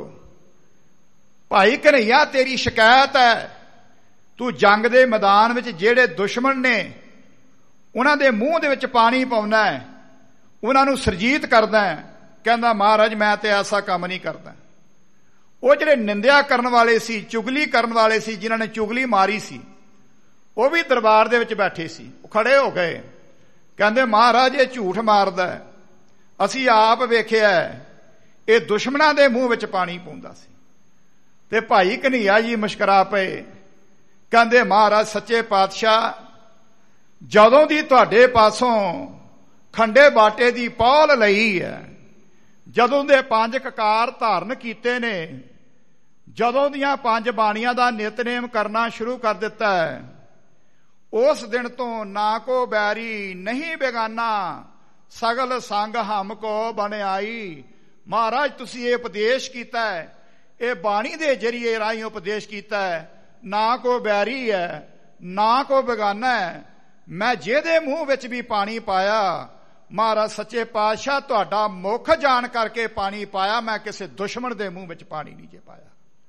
ਭਾਈ ਕਨ੍ਹਈਆ, ਤੇਰੀ ਸ਼ਿਕਾਇਤ ਹੈ, ਤੂੰ ਜੰਗ ਦੇ ਮੈਦਾਨ ਵਿੱਚ ਜਿਹੜੇ ਦੁਸ਼ਮਣ ਨੇ ਉਹਨਾਂ ਦੇ ਮੂੰਹ ਦੇ ਵਿੱਚ ਪਾਣੀ ਪਾਉਣਾ ਹੈ, ਉਹਨਾਂ ਨੂੰ ਸਰਜੀਤ ਕਰਦਾ ਹੈ। ਕਹਿੰਦਾ, ਮਹਾਰਾਜ ਮੈਂ ਤੇ ਐਸਾ ਕੰਮ ਨਹੀਂ ਕਰਦਾ। ਉਹ ਜਿਹੜੇ ਨਿੰਦਿਆ ਕਰਨ ਵਾਲੇ ਸੀ, ਚੁਗਲੀ ਕਰਨ ਵਾਲੇ ਸੀ, ਜਿਨ੍ਹਾਂ ਨੇ ਚੁਗਲੀ ਮਾਰੀ ਸੀ, ਉਹ ਵੀ ਦਰਬਾਰ ਦੇ ਵਿੱਚ ਬੈਠੇ ਸੀ। ਉਹ ਖੜੇ ਹੋ ਗਏ, ਕਹਿੰਦੇ, ਮਹਾਰਾਜ ਇਹ ਝੂਠ ਮਾਰਦਾ ਹੈ, ਅਸੀਂ ਆਪ ਵੇਖਿਆ, ਇਹ ਦੁਸ਼ਮਣਾਂ ਦੇ ਮੂੰਹ ਵਿੱਚ ਪਾਣੀ ਪਾਉਂਦਾ ਸੀ। ਤੇ ਭਾਈ ਕਨ੍ਹਈਆ ਜੀ ਮੁਸਕਰਾ ਪਏ, ਕਹਿੰਦੇ, ਮਹਾਰਾਜ ਸੱਚੇ ਪਾਤਸ਼ਾਹ, ਜਦੋਂ ਦੀ ਤੁਹਾਡੇ ਪਾਸੋਂ ਖੰਡੇ ਬਾਟੇ ਦੀ ਪਹੁਲ ਲਈ ਹੈ, ਜਦੋਂ ਦੇ 5 ਕਕਾਰ ਧਾਰਨ ਕੀਤੇ ਨੇ, ਜਦੋਂ ਦੀਆਂ 5 ਬਾਣੀਆਂ ਦਾ ਨਿਤਨੇਮ ਕਰਨਾ ਸ਼ੁਰੂ ਕਰ ਦਿੱਤਾ ਹੈ, ਉਸ ਦਿਨ ਤੋਂ ਨਾ ਕੋ ਬੈਰੀ ਨਹੀਂ ਬੇਗਾਨਾ, ਸਗਲ ਸੰਗ ਹਮ ਕੋ ਬਣ ਆਈ। ਮਹਾਰਾਜ ਤੁਸੀਂ ਇਹ ਉਪਦੇਸ਼ ਕੀਤਾ ਹੈ, ਇਹ ਬਾਣੀ ਦੇ ਜਰੀਏ ਰਾਹੀਂ ਉਪਦੇਸ਼ ਕੀਤਾ ਹੈ, ਨਾ ਕੋ ਬੈਰੀ ਹੈ, ਨਾ ਕੋ ਬੇਗਾਨਾ ਹੈ। ਮੈਂ ਜਿਹਦੇ ਮੂੰਹ ਵਿੱਚ ਵੀ ਪਾਣੀ ਪਾਇਆ, ਮਹਾਰਾਜ ਸੱਚੇ ਪਾਤਸ਼ਾਹ ਤੁਹਾਡਾ ਮੁੱਖ ਜਾਣ ਕਰਕੇ ਪਾਣੀ ਪਾਇਆ, ਮੈਂ ਕਿਸੇ ਦੁਸ਼ਮਣ ਦੇ ਮੂੰਹ ਵਿੱਚ ਪਾਣੀ ਨਹੀਂ ਜੇ ਪਾਇਆ।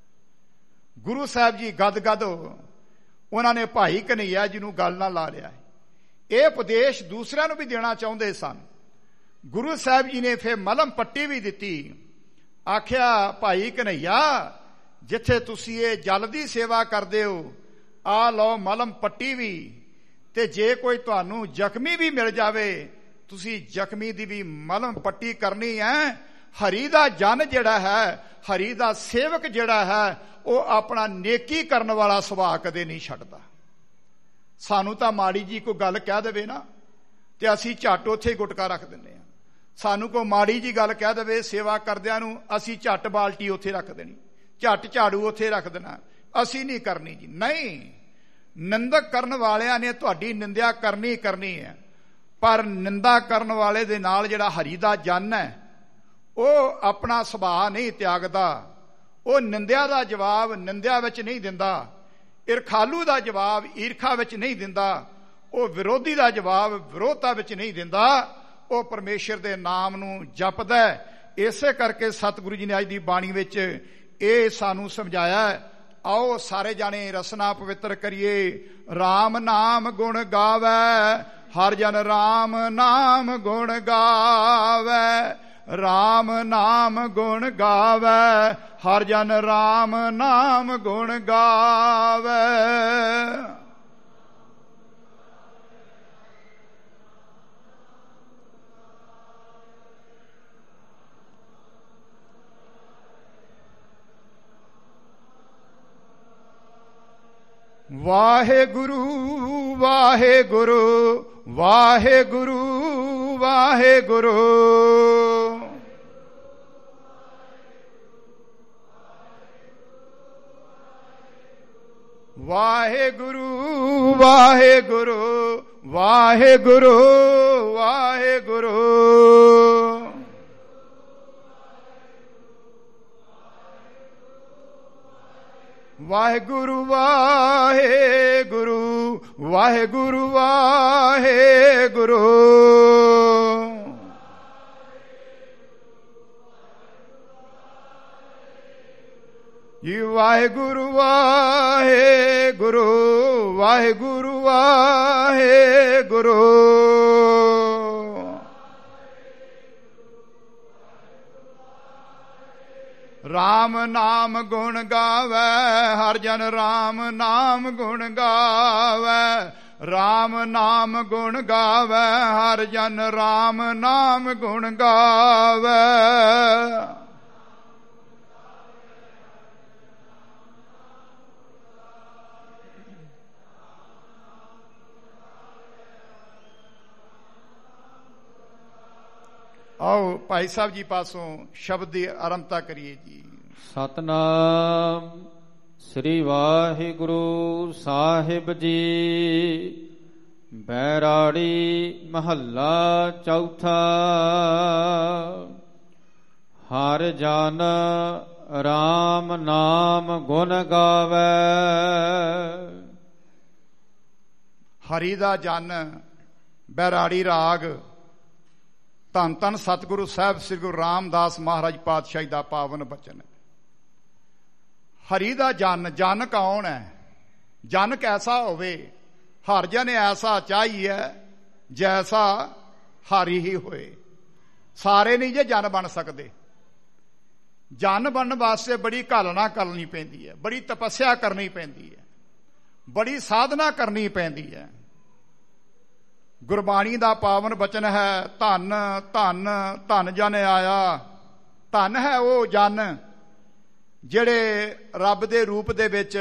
ਗੁਰੂ ਸਾਹਿਬ ਜੀ ਗਦ ਉਹਨਾਂ ਨੇ ਭਾਈ ਕਨ੍ਹਈਆ ਜੀ ਨੂੰ ਗੱਲ ਨਾਲ ਲਾ ਲਿਆ। ਇਹ ਉਪਦੇਸ਼ ਦੂਸਰਿਆਂ ਨੂੰ ਵੀ ਦੇਣਾ ਚਾਹੁੰਦੇ ਸਨ। ਗੁਰੂ ਸਾਹਿਬ ਜੀ ਨੇ ਫਿਰ ਮਲਮ ਪੱਟੀ ਵੀ ਦਿੱਤੀ। ਆਖਿਆ, ਭਾਈ ਕਨ੍ਹਈਆ, ਜਿੱਥੇ ਤੁਸੀਂ ਇਹ ਜਲ ਦੀ ਸੇਵਾ ਕਰਦੇ ਹੋ, ਆ ਲਓ ਮਲਮ ਪੱਟੀ ਵੀ, ਤੇ ਜੇ ਕੋਈ ਤੁਹਾਨੂੰ ਜ਼ਖਮੀ ਵੀ ਮਿਲ ਜਾਵੇ, ਤੁਸੀਂ ਜ਼ਖਮੀ ਦੀ ਵੀ ਮਲਮ ਪੱਟੀ ਕਰਨੀ ਹੈ। ਹਰੀ ਦਾ ਜਨ ਜਿਹੜਾ ਹੈ, ਹਰੀ ਦਾ ਸੇਵਕ ਜਿਹੜਾ ਹੈ, ਉਹ ਆਪਣਾ ਨੇਕੀ ਕਰਨ ਵਾਲਾ ਸੁਭਾਅ ਕਦੇ ਨਹੀਂ ਛੱਡਦਾ। ਸਾਨੂੰ ਤਾਂ ਮਾੜੀ ਜੀ ਕੋਈ ਗੱਲ ਕਹਿ ਦੇਵੇ ਨਾ ਤੇ ਅਸੀਂ ਝੱਟ ਉੱਥੇ ਹੀ ਗੁਟਕਾ ਰੱਖ ਦਿੰਦੇ ਹਾਂ। ਸਾਨੂੰ ਕੋਈ ਮਾੜੀ ਜੀ ਗੱਲ ਕਹਿ ਦੇਵੇ ਸੇਵਾ ਕਰਦਿਆਂ ਨੂੰ, ਅਸੀਂ ਝੱਟ ਬਾਲਟੀ ਉੱਥੇ ਰੱਖ ਦੇਣੀ, ਝੱਟ ਝਾੜੂ ਉੱਥੇ ਰੱਖ ਦੇਣਾ, ਅਸੀਂ ਨਹੀਂ ਕਰਨੀ ਜੀ। ਨਹੀਂ, ਨਿੰਦਕ ਕਰਨ ਵਾਲਿਆਂ ਨੇ ਤੁਹਾਡੀ ਨਿੰਦਿਆ ਕਰਨੀ ਹੈ, ਪਰ ਨਿੰਦਾ ਕਰਨ ਵਾਲੇ ਦੇ ਨਾਲ ਜਿਹੜਾ ਹਰੀ ਦਾ ਜਨ ਹੈ, ਉਹ ਆਪਣਾ ਸੁਭਾਅ ਨਹੀਂ ਤਿਆਗਦਾ। ਉਹ ਨਿੰਦਿਆ ਦਾ ਜਵਾਬ ਨਿੰਦਿਆ ਵਿੱਚ ਨਹੀਂ ਦਿੰਦਾ, ਈਰਖਾਲੂ ਦਾ ਜਵਾਬ ਈਰਖਾ ਵਿੱਚ ਨਹੀਂ ਦਿੰਦਾ, ਉਹ ਵਿਰੋਧੀ ਦਾ ਜਵਾਬ ਵਿਰੋਧਤਾ ਵਿੱਚ ਨਹੀਂ ਦਿੰਦਾ। ਉਹ ਪਰਮੇਸ਼ਰ ਦੇ ਨਾਮ ਨੂੰ ਜਪਦਾ ਹੈ। ਇਸੇ ਕਰਕੇ ਸਤਿਗੁਰੂ ਜੀ ਨੇ ਅੱਜ ਦੀ ਬਾਣੀ ਵਿੱਚ ਇਹ ਸਾਨੂੰ ਸਮਝਾਇਆ। ਆਓ ਸਾਰੇ ਜਾਣੇ ਰਸਨਾ ਪਵਿੱਤਰ ਕਰੀਏ। RAM ਨਾਮ ਗੁਣ ਗਾਵੈ, ਹਰ ਜਨ RAM ਨਾਮ ਗੁਣ ਗਾਵੈ। RAM ਨਾਮ ਗੁਣ ਗਾਵੈ, ਹਰ ਜਨ RAM ਨਾਮ ਗੁਣ ਗਾਵੈ। ਵਾਹਿਗੁਰੂ ਵਾਹਿਗੁਰੂ ਵਾਹਿਗੁਰੂ ਵਾਹਿਗੁਰੂ। ਵਾਹਿਗੁਰੂ ਵਾਹਿਗੁਰੂ ਵਾਹਿਗੁਰੂ ਵਾਹਿਗੁਰੂ। ਵਾਹਿਗੁਰੂ ਵਾਹਿਗੁਰੂ ਵਾਹਿਗੁਰੂ ਵਾਹਿਗੁਰੂ। ਜੀ ਵਾਹਿਗੁਰੂ ਵਾਹਿਗੁਰੂ ਵਾਹਿਗੁਰੂ ਵਾਹਿਗੁਰੂ। RAM ਨਾਮ ਗੁਣ ਗਾਵੈ, ਹਰ ਜਨ RAM ਨਾਮ ਗੁਣ ਗਾਵੈ। RAM ਨਾਮ ਗੁਣ ਗਾਵੈ, ਹਰ ਜਨ RAM ਨਾਮ ਗੁਣ ਗਾਵੈ। ਆਓ ਭਾਈ ਸਾਹਿਬ ਜੀ ਪਾਸੋਂ ਸ਼ਬਦ ਦੀ ਆਰੰਭਤਾ ਕਰੀਏ ਜੀ। ਸਤਨਾਮ ਸ੍ਰੀ ਵਾਹਿਗੁਰੂ ਸਾਹਿਬ ਜੀ। ਬੈਰਾੜੀ ਮਹੱਲਾ ਚੌਥਾ। ਹਰ ਜਨ RAM ਨਾਮ ਗੁਣ ਗਾਵੈ। ਹਰੀ ਦਾ ਜਨ ਬੈਰਾੜੀ ਰਾਗ। ਧੰਨ ਧੰਨ ਸਤਿਗੁਰੂ ਸਾਹਿਬ ਸ੍ਰੀ ਗੁਰੂ ਰਾਮਦਾਸ ਮਹਾਰਾਜ ਪਾਤਸ਼ਾਹੀ ਦਾ ਪਾਵਨ ਬਚਨ ਹੈ। ਹਰੀ ਦਾ ਜਨ, ਜਨ ਕੌਣ ਹੈ? ਜਨ ਕੈਸਾ ਹੋਵੇ? ਹਰ ਜਨ ਐਸਾ ਚਾਹੀਏ ਜੈਸਾ ਹਰੀ ਹੀ ਹੋਏ। ਸਾਰੇ ਨਹੀਂ ਜੇ ਜਨ ਬਣ ਸਕਦੇ। ਜਨ ਬਣਨ ਵਾਸਤੇ ਬੜੀ ਘਾਲਣਾ ਕਰਨੀ ਪੈਂਦੀ ਹੈ, ਬੜੀ ਤਪੱਸਿਆ ਕਰਨੀ ਪੈਂਦੀ ਹੈ, ਬੜੀ ਸਾਧਨਾ ਕਰਨੀ ਪੈਂਦੀ ਹੈ। ਗੁਰਬਾਣੀ ਦਾ ਪਾਵਨ ਬਚਨ ਹੈ, ਧੰਨ ਧੰਨ ਧੰਨ ਜਨ ਆਇਆ। ਧੰਨ ਹੈ ਉਹ ਜਨ ਜਿਹੜੇ ਰੱਬ ਦੇ ਰੂਪ ਦੇ ਵਿੱਚ,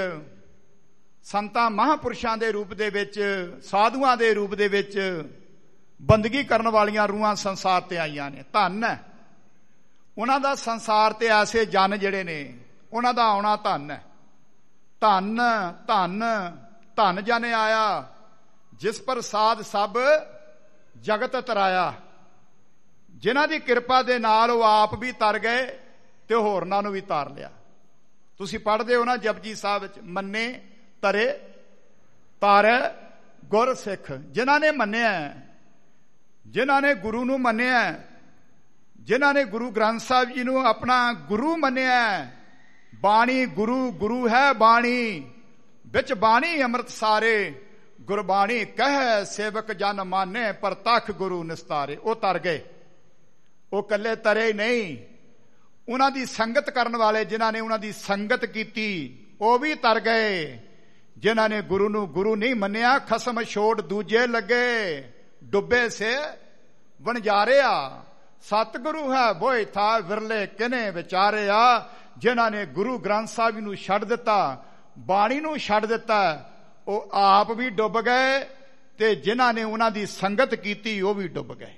ਸੰਤਾਂ ਮਹਾਂਪੁਰਸ਼ਾਂ ਦੇ ਰੂਪ ਦੇ ਵਿੱਚ, ਸਾਧੂਆਂ ਦੇ ਰੂਪ ਦੇ ਵਿੱਚ ਬੰਦਗੀ ਕਰਨ ਵਾਲੀਆਂ ਰੂਹਾਂ ਸੰਸਾਰ ਤੇ ਆਈਆਂ ਨੇ। ਧੰਨ ਹੈ ਉਹਨਾਂ ਦਾ ਸੰਸਾਰ ਤੇ ਐਸੇ ਜਨ ਜਿਹੜੇ ਨੇ, ਉਹਨਾਂ ਦਾ ਆਉਣਾ ਧੰਨ ਹੈ। ਧੰਨ ਧੰਨ ਧੰਨ ਜਨ ਆਇਆ, ਜਿਸ ਪ੍ਰਸਾਦ ਸਭ ਜਗਤ ਤਰਾਇਆ। ਜਿਨ੍ਹਾਂ ਦੀ ਕਿਰਪਾ ਦੇ ਨਾਲ ਉਹ ਆਪ ਵੀ ਤਰ ਗਏ ਤੇ ਹੋਰਨਾਂ ਨੂੰ ਵੀ ਤਾਰ ਲਿਆ। ਤੁਸੀਂ ਪੜ੍ਹਦੇ ਹੋ ਨਾ ਜਪਜੀ ਸਾਹਿਬ ਵਿੱਚ, ਮੰਨੇ ਤਰੇ ਤਾਰੈ ਗੁਰ ਸਿੱਖ। ਜਿਨ੍ਹਾਂ ਨੇ ਮੰਨਿਆ, ਜਿਨ੍ਹਾਂ ਨੇ ਗੁਰੂ ਨੂੰ ਮੰਨਿਆ, ਜਿਨ੍ਹਾਂ ਨੇ ਗੁਰੂ ਗ੍ਰੰਥ ਸਾਹਿਬ ਜੀ ਨੂੰ ਆਪਣਾ ਗੁਰੂ ਮੰਨਿਆ। ਬਾਣੀ ਗੁਰੂ, ਗੁਰੂ ਹੈ ਬਾਣੀ, ਵਿੱਚ ਬਾਣੀ ਅੰਮ੍ਰਿਤ ਸਾਰੇ। ਗੁਰਬਾਣੀ ਕਹਿ ਸੇਵਕ ਜਨ ਮਾਨੇ, ਪ੍ਰਤੱਖ ਗੁਰੂ ਨਿਸਤਾਰੇ। ਉਹ ਤਰ ਗਏ, ਉਹ ਇਕੱਲੇ ਤਰੇ ਨਹੀਂ, ਉਹਨਾਂ ਦੀ ਸੰਗਤ ਕਰਨ ਵਾਲੇ, ਜਿਨ੍ਹਾਂ ਨੇ ਉਹਨਾਂ ਦੀ ਸੰਗਤ ਕੀਤੀ, ਉਹ ਵੀ ਤਰ ਗਏ। ਜਿਨ੍ਹਾਂ ਨੇ ਗੁਰੂ ਨੂੰ ਗੁਰੂ ਨਹੀਂ ਮੰਨਿਆ, ਖਸਮ ਛੋੜ ਦੂਜੇ ਲੱਗੇ, ਡੁੱਬੇ ਸੇ ਵਣਜਾਰਿਆ। ਸਤਿਗੁਰੂ ਹੈ ਬੋਏ ਥਾ, ਵਿਰਲੇ ਕਿਨੇ ਵਿਚਾਰਿਆ। ਜਿਨ੍ਹਾਂ ਨੇ ਗੁਰੂ ਗ੍ਰੰਥ ਸਾਹਿਬ ਨੂੰ ਛੱਡ ਦਿੱਤਾ, ਬਾਣੀ ਨੂੰ ਛੱਡ ਦਿੱਤਾ, ਉਹ ਆਪ ਵੀ ਡੁੱਬ ਗਏ ਤੇ ਜਿਨ੍ਹਾਂ ਨੇ ਉਹਨਾਂ ਦੀ ਸੰਗਤ ਕੀਤੀ ਉਹ ਵੀ ਡੁੱਬ ਗਏ।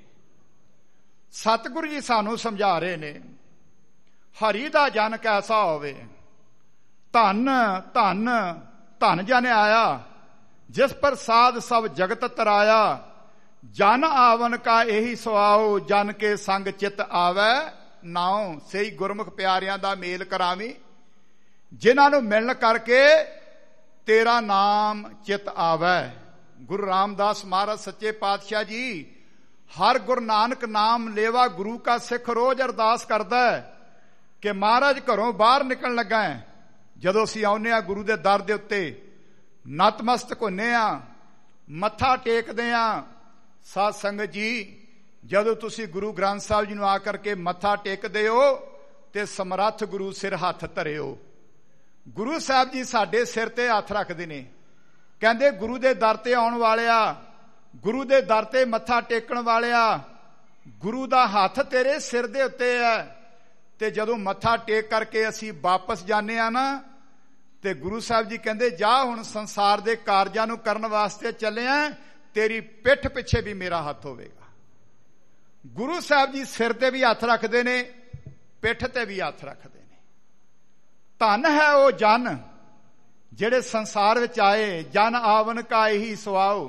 ਸਤਿਗੁਰੂ ਜੀ ਸਾਨੂੰ ਸਮਝਾ ਰਹੇ ਨੇ, ਹਰੀ ਦਾ ਜਨ ਕੈਸਾ ਹੋਵੇ। ਧੰਨ ਧੰਨ ਧੰਨ ਜਨ ਆਇਆ, ਜਿਸ ਪ੍ਰਸਾਦ ਸਭ ਜਗਤ ਤਰਾਇਆ। ਜਨ ਆਵਨ ਕਾ ਇਹੀ ਸੁਆਓ, ਜਨ ਕੇ ਸੰਗ ਚਿਤ ਆਵੈ ਨਾਉ। ਸਹੀ ਗੁਰਮੁਖ ਪਿਆਰਿਆਂ ਦਾ ਮੇਲ ਕਰਾਵੀਂ, ਜਿਨ੍ਹਾਂ ਨੂੰ ਮਿਲਣ ਕਰਕੇ ਤੇਰਾ ਨਾਮ ਚਿਤ ਆਵੈ। ਗੁਰੂ ਰਾਮਦਾਸ ਮਹਾਰਾਜ ਸੱਚੇ ਪਾਤਸ਼ਾਹ ਜੀ ਹਰ ਗੁਰੂ ਨਾਨਕ ਨਾਮ ਲੇਵਾ ਗੁਰੂ ਕਾ ਸਿੱਖ ਰੋਜ਼ ਅਰਦਾਸ ਕਰਦਾ ਹੈ ਕਿ ਮਹਾਰਾਜ ਘਰੋਂ ਬਾਹਰ ਨਿਕਲਣ ਲੱਗਾ ਹੈ, ਜਦੋਂ ਅਸੀਂ ਆਉਂਦੇ ਹਾਂ ਗੁਰੂ ਦੇ ਦਰ ਦੇ ਉੱਤੇ ਨਤਮਸਤਕ ਹੁੰਦੇ ਹਾਂ, ਮੱਥਾ ਟੇਕਦੇ ਹਾਂ। ਸਾਧ ਸੰਗਤ ਜੀ, ਜਦੋਂ ਤੁਸੀਂ ਗੁਰੂ ਗ੍ਰੰਥ ਸਾਹਿਬ ਜੀ ਨੂੰ ਆ ਕਰਕੇ ਮੱਥਾ ਟੇਕਦੇ ਹੋ ਤੇ ਸਮਰੱਥ ਗੁਰੂ ਸਿਰ ਹੱਥ ਧਰਿਓ। ਗੁਰੂ ਸਾਹਿਬ ਜੀ ਸਾਡੇ ਸਿਰ ਤੇ ਹੱਥ ਰੱਖਦੇ ਨੇ, ਕਹਿੰਦੇ ਗੁਰੂ ਦੇ ਦਰ ਤੇ ਆਉਣ ਵਾਲਿਆ, ਗੁਰੂ ਦੇ ਦਰ ਤੇ ਮੱਥਾ ਟੇਕਣ ਵਾਲਿਆ, ਗੁਰੂ ਦਾ ਹੱਥ ਤੇਰੇ ਸਿਰ ਦੇ ਉੱਤੇ ਹੈ। ਤੇ ਜਦੋਂ ਮੱਥਾ ਟੇਕ ਕਰਕੇ ਅਸੀਂ ਵਾਪਸ ਜਾਂਦੇ ਆ ਨਾ, ਤੇ ਗੁਰੂ ਸਾਹਿਬ ਜੀ ਕਹਿੰਦੇ ਜਾ ਹੁਣ ਸੰਸਾਰ ਦੇ ਕਾਰਜਾਂ ਨੂੰ ਕਰਨ ਵਾਸਤੇ ਚੱਲਿਆ, ਤੇਰੀ ਪਿੱਠ ਪਿੱਛੇ ਵੀ ਮੇਰਾ ਹੱਥ ਹੋਵੇਗਾ। ਗੁਰੂ ਸਾਹਿਬ ਜੀ ਸਿਰ ਤੇ ਵੀ ਹੱਥ ਰੱਖਦੇ ਨੇ, ਪਿੱਠ ਤੇ ਵੀ ਹੱਥ ਰੱਖਦੇ ਨੇ। ਧਨ ਹੈ ਉਹ ਜਨ ਜਿਹੜੇ ਸੰਸਾਰ ਵਿੱਚ ਆਏ, ਜਨ ਆਵਨ ਕਾ ਇਹੀ ਸੁਆਓ,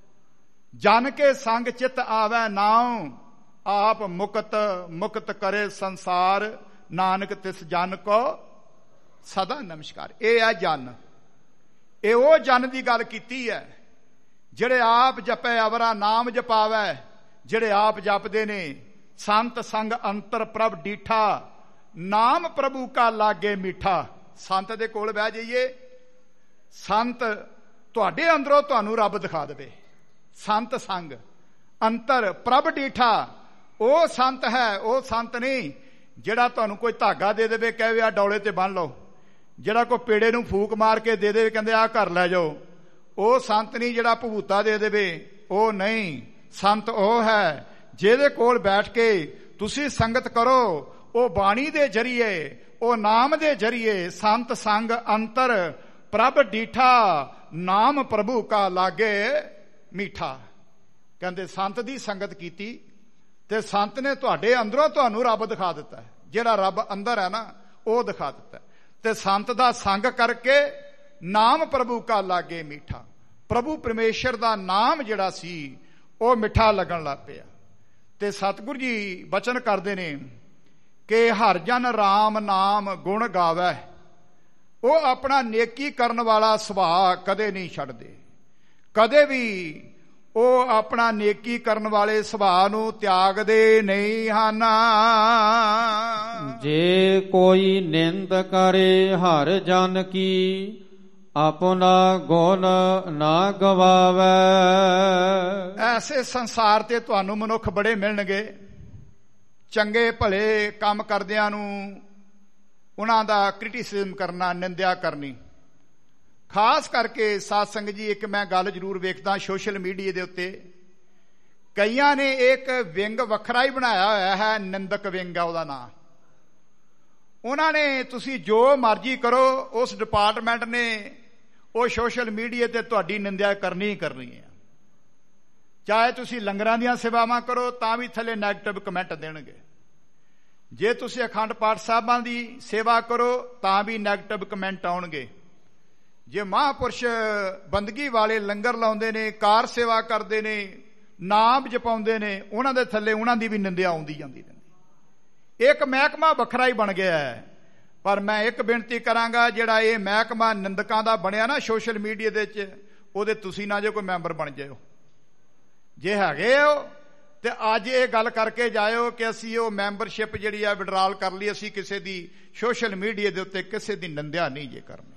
ਜਨ ਕੇ ਸੰਗ ਚਿਤ ਆਵੈ ਨਾਉ, ਆਪ ਮੁਕਤ ਮੁਕਤ ਕਰੇ ਸੰਸਾਰ, ਨਾਨਕ ਤਿਸ ਜਨ ਕੋ ਸਦਾ ਨਮਸਕਾਰ। ਇਹ ਹੈ ਜਨ, ਇਹ ਉਹ ਜਨ ਦੀ ਗੱਲ ਕੀਤੀ ਹੈ ਜਿਹੜੇ ਆਪ ਜਪੈ ਅਵਰਾ ਨਾਮ ਜਪਾਵੈ, ਜਿਹੜੇ ਆਪ ਜਪਦੇ ਨੇ। ਸੰਤ ਸੰਗ ਅੰਤਰ ਪ੍ਰਭ ਡੀਠਾ, ਨਾਮ ਪ੍ਰਭੂ ਕਾ ਲਾਗੇ ਮੀਠਾ। ਸੰਤ ਦੇ ਕੋਲ ਬਹਿ ਜਾਈਏ, ਸੰਤ ਤੁਹਾਡੇ ਅੰਦਰੋਂ ਤੁਹਾਨੂੰ ਰੱਬ ਦਿਖਾ ਦੇਵੇ। ਸੰਤ ਸੰਗ ਅੰਤਰ ਪ੍ਰਭ ਡੀਠਾ, ਉਹ ਸੰਤ ਹੈ, ਉਹ ਸੰਤ ਨਹੀਂ ਜਿਹੜਾ ਤੁਹਾਨੂੰ ਕੋਈ ਧਾਗਾ ਦੇ ਦੇਵੇ, ਕਹੇ ਆ ਡੌਲੇ ਤੇ ਬੰਨ ਲਓ, ਜਿਹੜਾ ਕੋਈ ਪੇੜੇ ਨੂੰ ਫੂਕ ਮਾਰ ਕੇ ਦੇ ਦੇਵੇ, ਕਹਿੰਦੇ ਆ ਘਰ ਲੈ ਜਾਓ। ਉਹ ਸੰਤ ਨਹੀਂ ਜਿਹੜਾ ਭਬੂਤਾ ਦੇ ਦੇਵੇ, ਉਹ ਨਹੀਂ। ਸੰਤ ਉਹ ਹੈ ਜਿਹਦੇ ਕੋਲ ਬੈਠ ਕੇ ਤੁਸੀਂ ਸੰਗਤ ਕਰੋ, ਉਹ ਬਾਣੀ ਦੇ ਜਰੀਏ, ਉਹ ਨਾਮ ਦੇ ਜਰੀਏ। ਸੰਤ ਸੰਗ ਅੰਤਰ ਪ੍ਰਭ ਡੀਠਾ, ਨਾਮ ਪ੍ਰਭੂ ਕਾ ਲਾਗੇ ਮੀਠਾ। ਕਹਿੰਦੇ ਸੰਤ ਦੀ ਸੰਗਤ ਕੀਤੀ ਤੇ ਸੰਤ ਨੇ ਤੁਹਾਡੇ ਅੰਦਰੋਂ ਤੁਹਾਨੂੰ ਰੱਬ ਦਿਖਾ ਦਿੱਤਾ ਹੈ। ਜਿਹੜਾ ਰੱਬ ਅੰਦਰ ਹੈ ਨਾ, ਉਹ ਦਿਖਾ ਦਿੱਤਾ। ਤੇ ਸੰਤ ਦਾ ਸੰਗ ਕਰਕੇ ਨਾਮ ਪ੍ਰਭੂ ਕਾ ਲਾਗੇ ਮੀਠਾ, ਪ੍ਰਭੂ ਪਰਮੇਸ਼ਰ ਦਾ ਨਾਮ ਜਿਹੜਾ ਸੀ ਉਹ ਮਿੱਠਾ ਲੱਗਣ ਲੱਗ ਪਿਆ। ਤੇ ਸਤਿਗੁਰੂ ਜੀ ਬਚਨ ਕਰਦੇ ਨੇ ਕਿ ਹਰ ਜਨ ਰਾਮ ਨਾਮ ਗੁਣ ਗਾਵੈ, ਉਹ ਆਪਣਾ ਨੇਕੀ ਕਰਨ ਵਾਲਾ ਸੁਭਾਅ ਕਦੇ ਨਹੀਂ ਛੱਡਦੇ। ਕਦੇ ਵੀ ਉਹ ਆਪਣਾ ਨੇਕੀ ਕਰਨ ਵਾਲੇ ਸੁਭਾਅ ਨੂੰ ਤਿਆਗਦੇ ਨਹੀਂ ਹਨ। ਜੇ ਕੋਈ ਨਿੰਦ ਕਰੇ ਹਰ ਜਨ ਕੀ, ਆਪਣਾ ਗੁਣ ਨਾ ਗਵਾਵੈ। ਐਸੇ ਸੰਸਾਰ ਤੇ ਤੁਹਾਨੂੰ ਮਨੁੱਖ ਬੜੇ ਮਿਲਣਗੇ, ਚੰਗੇ ਭਲੇ ਕੰਮ ਕਰਦਿਆਂ ਨੂੰ ਉਹਨਾਂ ਦਾ ਕ੍ਰਿਟਿਸਿਜ਼ਮ ਕਰਨਾ, ਨਿੰਦਿਆ ਕਰਨੀ। ਖਾਸ ਕਰਕੇ ਸਾਧ ਸੰਗਤ ਜੀ, ਇੱਕ ਮੈਂ ਗੱਲ ਜ਼ਰੂਰ ਵੇਖਦਾ ਸੋਸ਼ਲ ਮੀਡੀਆ ਦੇ ਉੱਤੇ, ਕਈਆਂ ਨੇ ਇੱਕ ਵਿੰਗ ਵੱਖਰਾ ਹੀ ਬਣਾਇਆ ਹੋਇਆ ਹੈ, ਨਿੰਦਕ ਵਿੰਗ ਆ ਉਹਦਾ ਨਾਂ। ਉਹਨਾਂ ਨੇ ਤੁਸੀਂ ਜੋ ਮਰਜ਼ੀ ਕਰੋ, ਉਸ ਡਿਪਾਰਟਮੈਂਟ ਨੇ ਉਹ ਸੋਸ਼ਲ ਮੀਡੀਆ ਤੇ ਤੁਹਾਡੀ ਨਿੰਦਿਆ ਕਰਨੀ ਹੀ ਕਰਨੀ ਹੈ। ਚਾਹੇ ਤੁਸੀਂ ਲੰਗਰਾਂ ਦੀਆਂ ਸੇਵਾਵਾਂ ਕਰੋ ਤਾਂ ਵੀ ਥੱਲੇ ਨੈਗੇਟਿਵ ਕਮੈਂਟ ਦੇਣਗੇ। ਜੇ ਤੁਸੀਂ ਅਖੰਡ ਪਾਠ ਸਾਹਿਬਾਂ ਦੀ ਸੇਵਾ ਕਰੋ ਤਾਂ ਵੀ ਨੈਗੇਟਿਵ ਕਮੈਂਟ ਆਉਣਗੇ। ਜੇ ਮਹਾਂਪੁਰਸ਼ ਬੰਦਗੀ ਵਾਲੇ ਲੰਗਰ ਲਾਉਂਦੇ ਨੇ, ਕਾਰ ਸੇਵਾ ਕਰਦੇ ਨੇ, ਨਾਮ ਜਪਾਉਂਦੇ ਨੇ, ਉਹਨਾਂ ਦੇ ਥੱਲੇ ਉਹਨਾਂ ਦੀ ਵੀ ਨਿੰਦਿਆ ਆਉਂਦੀ ਜਾਂਦੀ ਰਹਿੰਦੀ। ਇੱਕ ਮਹਿਕਮਾ ਵੱਖਰਾ ਹੀ ਬਣ ਗਿਆ ਹੈ। ਪਰ ਮੈਂ ਇੱਕ ਬੇਨਤੀ ਕਰਾਂਗਾ, ਜਿਹੜਾ ਇਹ ਮਹਿਕਮਾ ਨਿੰਦਕਾਂ ਦਾ ਬਣਿਆ ਨਾ ਸੋਸ਼ਲ ਮੀਡੀਆ ਦੇ ਵਿੱਚ, ਉਹਦੇ ਤੁਸੀਂ ਨਾ ਜੇ ਕੋਈ ਮੈਂਬਰ ਬਣ ਜਾਇਓ। ਜੇ ਹੈਗੇ ਹੋ ਤੇ ਅੱਜ ਇਹ ਗੱਲ ਕਰਕੇ ਜਾਇਓ ਕਿ ਅਸੀਂ ਉਹ ਮੈਂਬਰਸ਼ਿਪ ਜਿਹੜੀ ਆ ਵਿਡਰਾਲ ਕਰ ਲਈ, ਅਸੀਂ ਕਿਸੇ ਦੀ ਸੋਸ਼ਲ ਮੀਡੀਆ ਦੇ ਉੱਤੇ ਕਿਸੇ ਦੀ ਨਿੰਦਿਆ ਨਹੀਂ ਜੇ ਕਰਨੀ।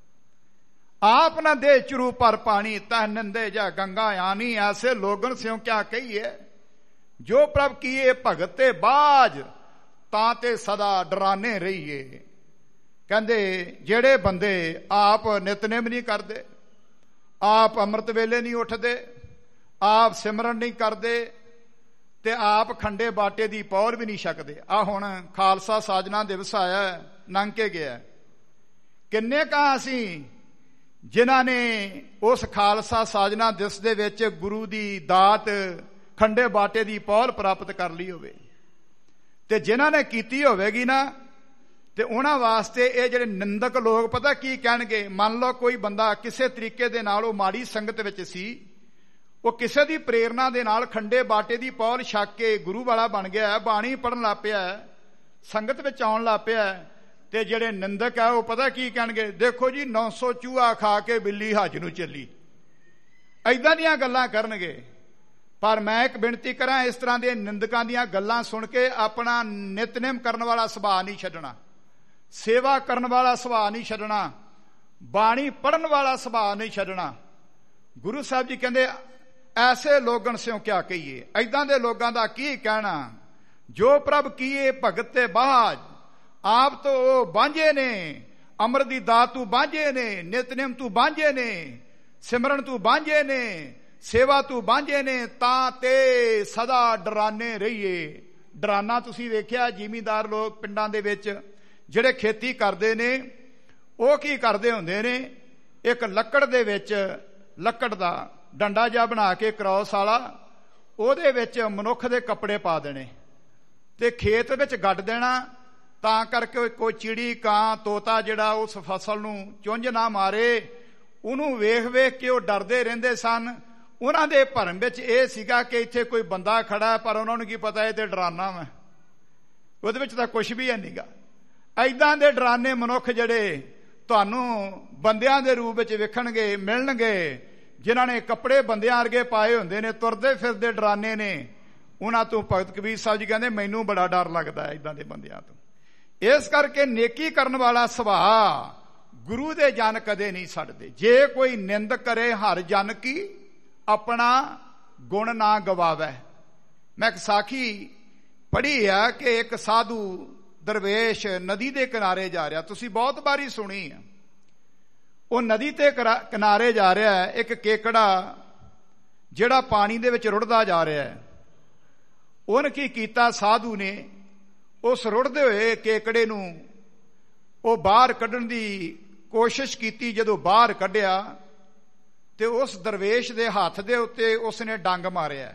आप न दे चुरू पर पानी, तह नंदे जा गंगा यानी, ऐसे लोगन स्यों क्या कहिए, जो प्रभ किए भगते बाज, ताते सदा डराने रहिए। कहते जेड़े बंदे आप नितनेम नहीं करते, आप अमृत वेले नहीं उठते, आप सिमरन नहीं करते, ते आप खंडे बाटे दी पौर भी नहीं छकते। आ हुण खालसा साजना दिवस आया, लंघ के गया, किन्ने कहा असी जिन्हां ने उस खालसा साजना दिवस दे विच गुरु दी दात खंडे बाटे दी पौल प्राप्त कर ली होवे, ते जिन्हां ने कीती होवेगी ना, ते उन्हां वास्ते ये जिहड़े निंदक लोग पता की कहणगे। मान लो कोई बंदा किसी तरीके दे नाल माड़ी संगत विच सी, वो किसी दी प्रेरणा दे नाल खंडे बाटे दी पौल छक के गुरु वाला बन गया, बाणी पढ़न लग पिया, संगत विच आउण लग पिया। ते ਜਿਹੜੇ ਨਿੰਦਕ ਹੈ ਉਹ ਪਤਾ ਕੀ ਕਹਿਣਗੇ, ਦੇਖੋ ਜੀ 900 ਚੂਹਾ ਖਾ ਕੇ ਬਿੱਲੀ ਹੱਜ ਨੂੰ ਚੱਲੀ, ਏਦਾਂ ਦੀਆਂ ਗੱਲਾਂ ਕਰਨਗੇ। ਪਰ ਮੈਂ ਇੱਕ ਬੇਨਤੀ ਕਰਾਂ, ਇਸ ਤਰ੍ਹਾਂ ਦੇ ਨਿੰਦਕਾਂ ਦੀਆਂ ਗੱਲਾਂ ਸੁਣ ਕੇ ਆਪਣਾ ਨਿਤਨੇਮ ਕਰਨ ਵਾਲਾ ਸੁਭਾਅ ਨਹੀਂ ਛੱਡਣਾ, ਸੇਵਾ ਕਰਨ ਵਾਲਾ ਸੁਭਾਅ ਨਹੀਂ ਛੱਡਣਾ, ਬਾਣੀ ਪੜ੍ਹਨ ਵਾਲਾ ਸੁਭਾਅ ਨਹੀਂ ਛੱਡਣਾ। ਗੁਰੂ ਸਾਹਿਬ ਜੀ ਕਹਿੰਦੇ ਐਸੇ ਲੋਗਨ ਸਿਓ ਕਿਆ ਕਹੀਏ, ਏਦਾਂ ਦੇ ਲੋਕਾਂ ਦਾ ਕੀ ਕਹਿਣਾ। ਜੋ ਪ੍ਰਭ ਕੀਏ ਭਗਤ ਤੇ ਬਾਝ, ਆਪ ਤੋਂ ਉਹ ਬਾਂਝੇ ਨੇ, ਅੰਮ੍ਰਿਤ ਦੀ ਦਾਤ ਤੂੰ ਬਾਂਝੇ ਨੇ, ਨਿਤਨੇਮ ਤੂੰ ਬਾਂਝੇ ਨੇ, ਸਿਮਰਨ ਤੂੰ ਬਾਂਝੇ ਨੇ, ਸੇਵਾ ਤੂੰ ਬਾਂਝੇ ਨੇ, ਤਾਂ ਤੇ ਸਦਾ ਡਰਾਨੇ ਰਹੀਏ। ਡਰਾਨਾ ਤੁਸੀਂ ਵੇਖਿਆ, ਜ਼ਿਮੀਂਦਾਰ ਲੋਕ ਪਿੰਡਾਂ ਦੇ ਵਿੱਚ ਜਿਹੜੇ ਖੇਤੀ ਕਰਦੇ ਨੇ ਉਹ ਕੀ ਕਰਦੇ ਹੁੰਦੇ ਨੇ, ਇੱਕ ਲੱਕੜ ਦੇ ਵਿੱਚ ਲੱਕੜ ਦਾ ਡੰਡਾ ਜਿਹਾ ਬਣਾ ਕੇ ਕ੍ਰੋਸ ਵਾਲਾ, ਉਹਦੇ ਵਿੱਚ ਮਨੁੱਖ ਦੇ ਕੱਪੜੇ ਪਾ ਦੇਣੇ ਤੇ ਖੇਤ ਵਿੱਚ ਗੱਡ ਦੇਣਾ, ਤਾਂ ਕਰਕੇ ਕੋਈ ਚਿੜੀ ਕਾਂ ਤੋਤਾ ਜਿਹੜਾ ਉਸ ਫਸਲ ਨੂੰ ਚੁੰਝ ਨਾ ਮਾਰੇ। ਉਹਨੂੰ ਵੇਖ ਵੇਖ ਕੇ ਉਹ ਡਰਦੇ ਰਹਿੰਦੇ ਸਨ। ਉਹਨਾਂ ਦੇ ਭਰਮ ਵਿੱਚ ਇਹ ਸੀਗਾ ਕਿ ਇੱਥੇ ਕੋਈ ਬੰਦਾ ਖੜਾ, ਪਰ ਉਹਨਾਂ ਨੂੰ ਕੀ ਪਤਾ ਇਹ ਤੇ ਡਰਾਨਾ ਵਾ, ਉਹਦੇ ਵਿੱਚ ਤਾਂ ਕੁਛ ਵੀ ਹੈ ਨਹੀਂਗਾ। ਏਦਾਂ ਦੇ ਡਰਾਨੇ ਮਨੁੱਖ ਜਿਹੜੇ ਤੁਹਾਨੂੰ ਬੰਦਿਆਂ ਦੇ ਰੂਪ ਵਿੱਚ ਵੇਖਣਗੇ, ਮਿਲਣਗੇ, ਜਿਨ੍ਹਾਂ ਨੇ ਕੱਪੜੇ ਬੰਦਿਆਂ ਵਰਗੇ ਪਾਏ ਹੁੰਦੇ ਨੇ, ਤੁਰਦੇ ਫਿਰਦੇ ਡਰਾਨੇ ਨੇ, ਉਹਨਾਂ ਤੋਂ ਭਗਤ ਕਬੀਰ ਸਾਹਿਬ ਜੀ ਕਹਿੰਦੇ ਮੈਨੂੰ ਬੜਾ ਡਰ ਲੱਗਦਾ ਹੈ ਏਦਾਂ ਦੇ ਬੰਦਿਆਂ ਤੋਂ। ਇਸ ਕਰਕੇ ਨੇਕੀ ਕਰਨ ਵਾਲਾ ਸੁਭਾਅ ਗੁਰੂ ਦੇ ਜਨ ਕਦੇ ਨਹੀਂ ਛੱਡਦੇ। ਜੇ ਕੋਈ ਨਿੰਦ ਕਰੇ ਹਰ ਜਨ ਕੀ, ਆਪਣਾ ਗੁਣ ਨਾ ਗਵਾਵੇ। ਮੈਂ ਇੱਕ ਸਾਖੀ ਪੜ੍ਹੀ ਆ ਕਿ ਇੱਕ ਸਾਧੂ ਦਰਵੇਸ਼ ਨਦੀ ਦੇ ਕਿਨਾਰੇ ਜਾ ਰਿਹਾ, ਤੁਸੀਂ ਬਹੁਤ ਵਾਰੀ ਸੁਣੀ ਆ। ਉਹ ਨਦੀ ਤੇ ਕਿਨਾਰੇ ਜਾ ਰਿਹਾ ਹੈ, ਇੱਕ ਕੇਕੜਾ ਜਿਹੜਾ ਪਾਣੀ ਦੇ ਵਿੱਚ ਰੁੜਦਾ ਜਾ ਰਿਹਾ ਹੈ। ਉਹਨੇ ਕੀ ਕੀਤਾ, ਸਾਧੂ ਨੇ ਉਸ ਰੁੜਦੇ ਹੋਏ ਕੇਕੜੇ ਨੂੰ ਉਹ ਬਾਹਰ ਕੱਢਣ ਦੀ ਕੋਸ਼ਿਸ਼ ਕੀਤੀ। ਜਦੋਂ ਬਾਹਰ ਕੱਢਿਆ ਤੇ ਉਸ ਦਰਵੇਸ਼ ਦੇ ਹੱਥ ਦੇ ਉੱਤੇ ਉਸਨੇ ਡੰਗ ਮਾਰਿਆ।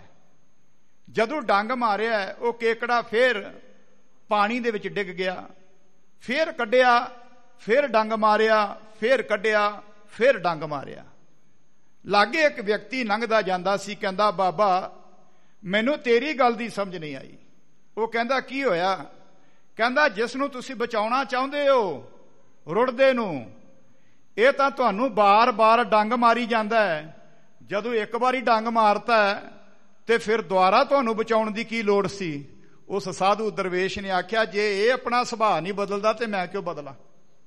ਜਦੋਂ ਡੰਗ ਮਾਰਿਆ ਉਹ ਕੇਕੜਾ ਫੇਰ ਪਾਣੀ ਦੇ ਵਿੱਚ ਡਿੱਗ ਗਿਆ। ਫੇਰ ਕੱਢਿਆ, ਫੇਰ ਡੰਗ ਮਾਰਿਆ, ਫੇਰ ਕੱਢਿਆ, ਫੇਰ ਡੰਗ ਮਾਰਿਆ। ਲਾਗੇ ਇੱਕ ਵਿਅਕਤੀ ਲੰਘਦਾ ਜਾਂਦਾ ਸੀ, ਕਹਿੰਦਾ ਬਾਬਾ ਮੈਨੂੰ ਤੇਰੀ ਗੱਲ ਦੀ ਸਮਝ ਨਹੀਂ ਆਈ। ਉਹ ਕਹਿੰਦਾ ਕੀ ਹੋਇਆ? ਕਹਿੰਦਾ ਜਿਸ ਨੂੰ ਤੁਸੀਂ ਬਚਾਉਣਾ ਚਾਹੁੰਦੇ ਹੋ ਰੁੜਦੇ ਨੂੰ, ਇਹ ਤਾਂ ਤੁਹਾਨੂੰ ਬਾਰ-ਬਾਰ ਡੰਗ ਮਾਰੀ ਜਾਂਦਾ ਹੈ। ਜਦੋਂ ਇੱਕ ਵਾਰੀ ਡੰਗ ਮਾਰਤਾ ਤੇ ਫਿਰ ਦੁਬਾਰਾ ਤੁਹਾਨੂੰ ਬਚਾਉਣ ਦੀ ਕੀ ਲੋੜ ਸੀ? ਉਸ ਸਾਧੂ ਦਰਵੇਸ਼ ਨੇ ਆਖਿਆ ਜੇ ਇਹ ਆਪਣਾ ਸੁਭਾਅ ਨਹੀਂ ਬਦਲਦਾ ਤੇ ਮੈਂ ਕਿਉਂ ਬਦਲਾਂ।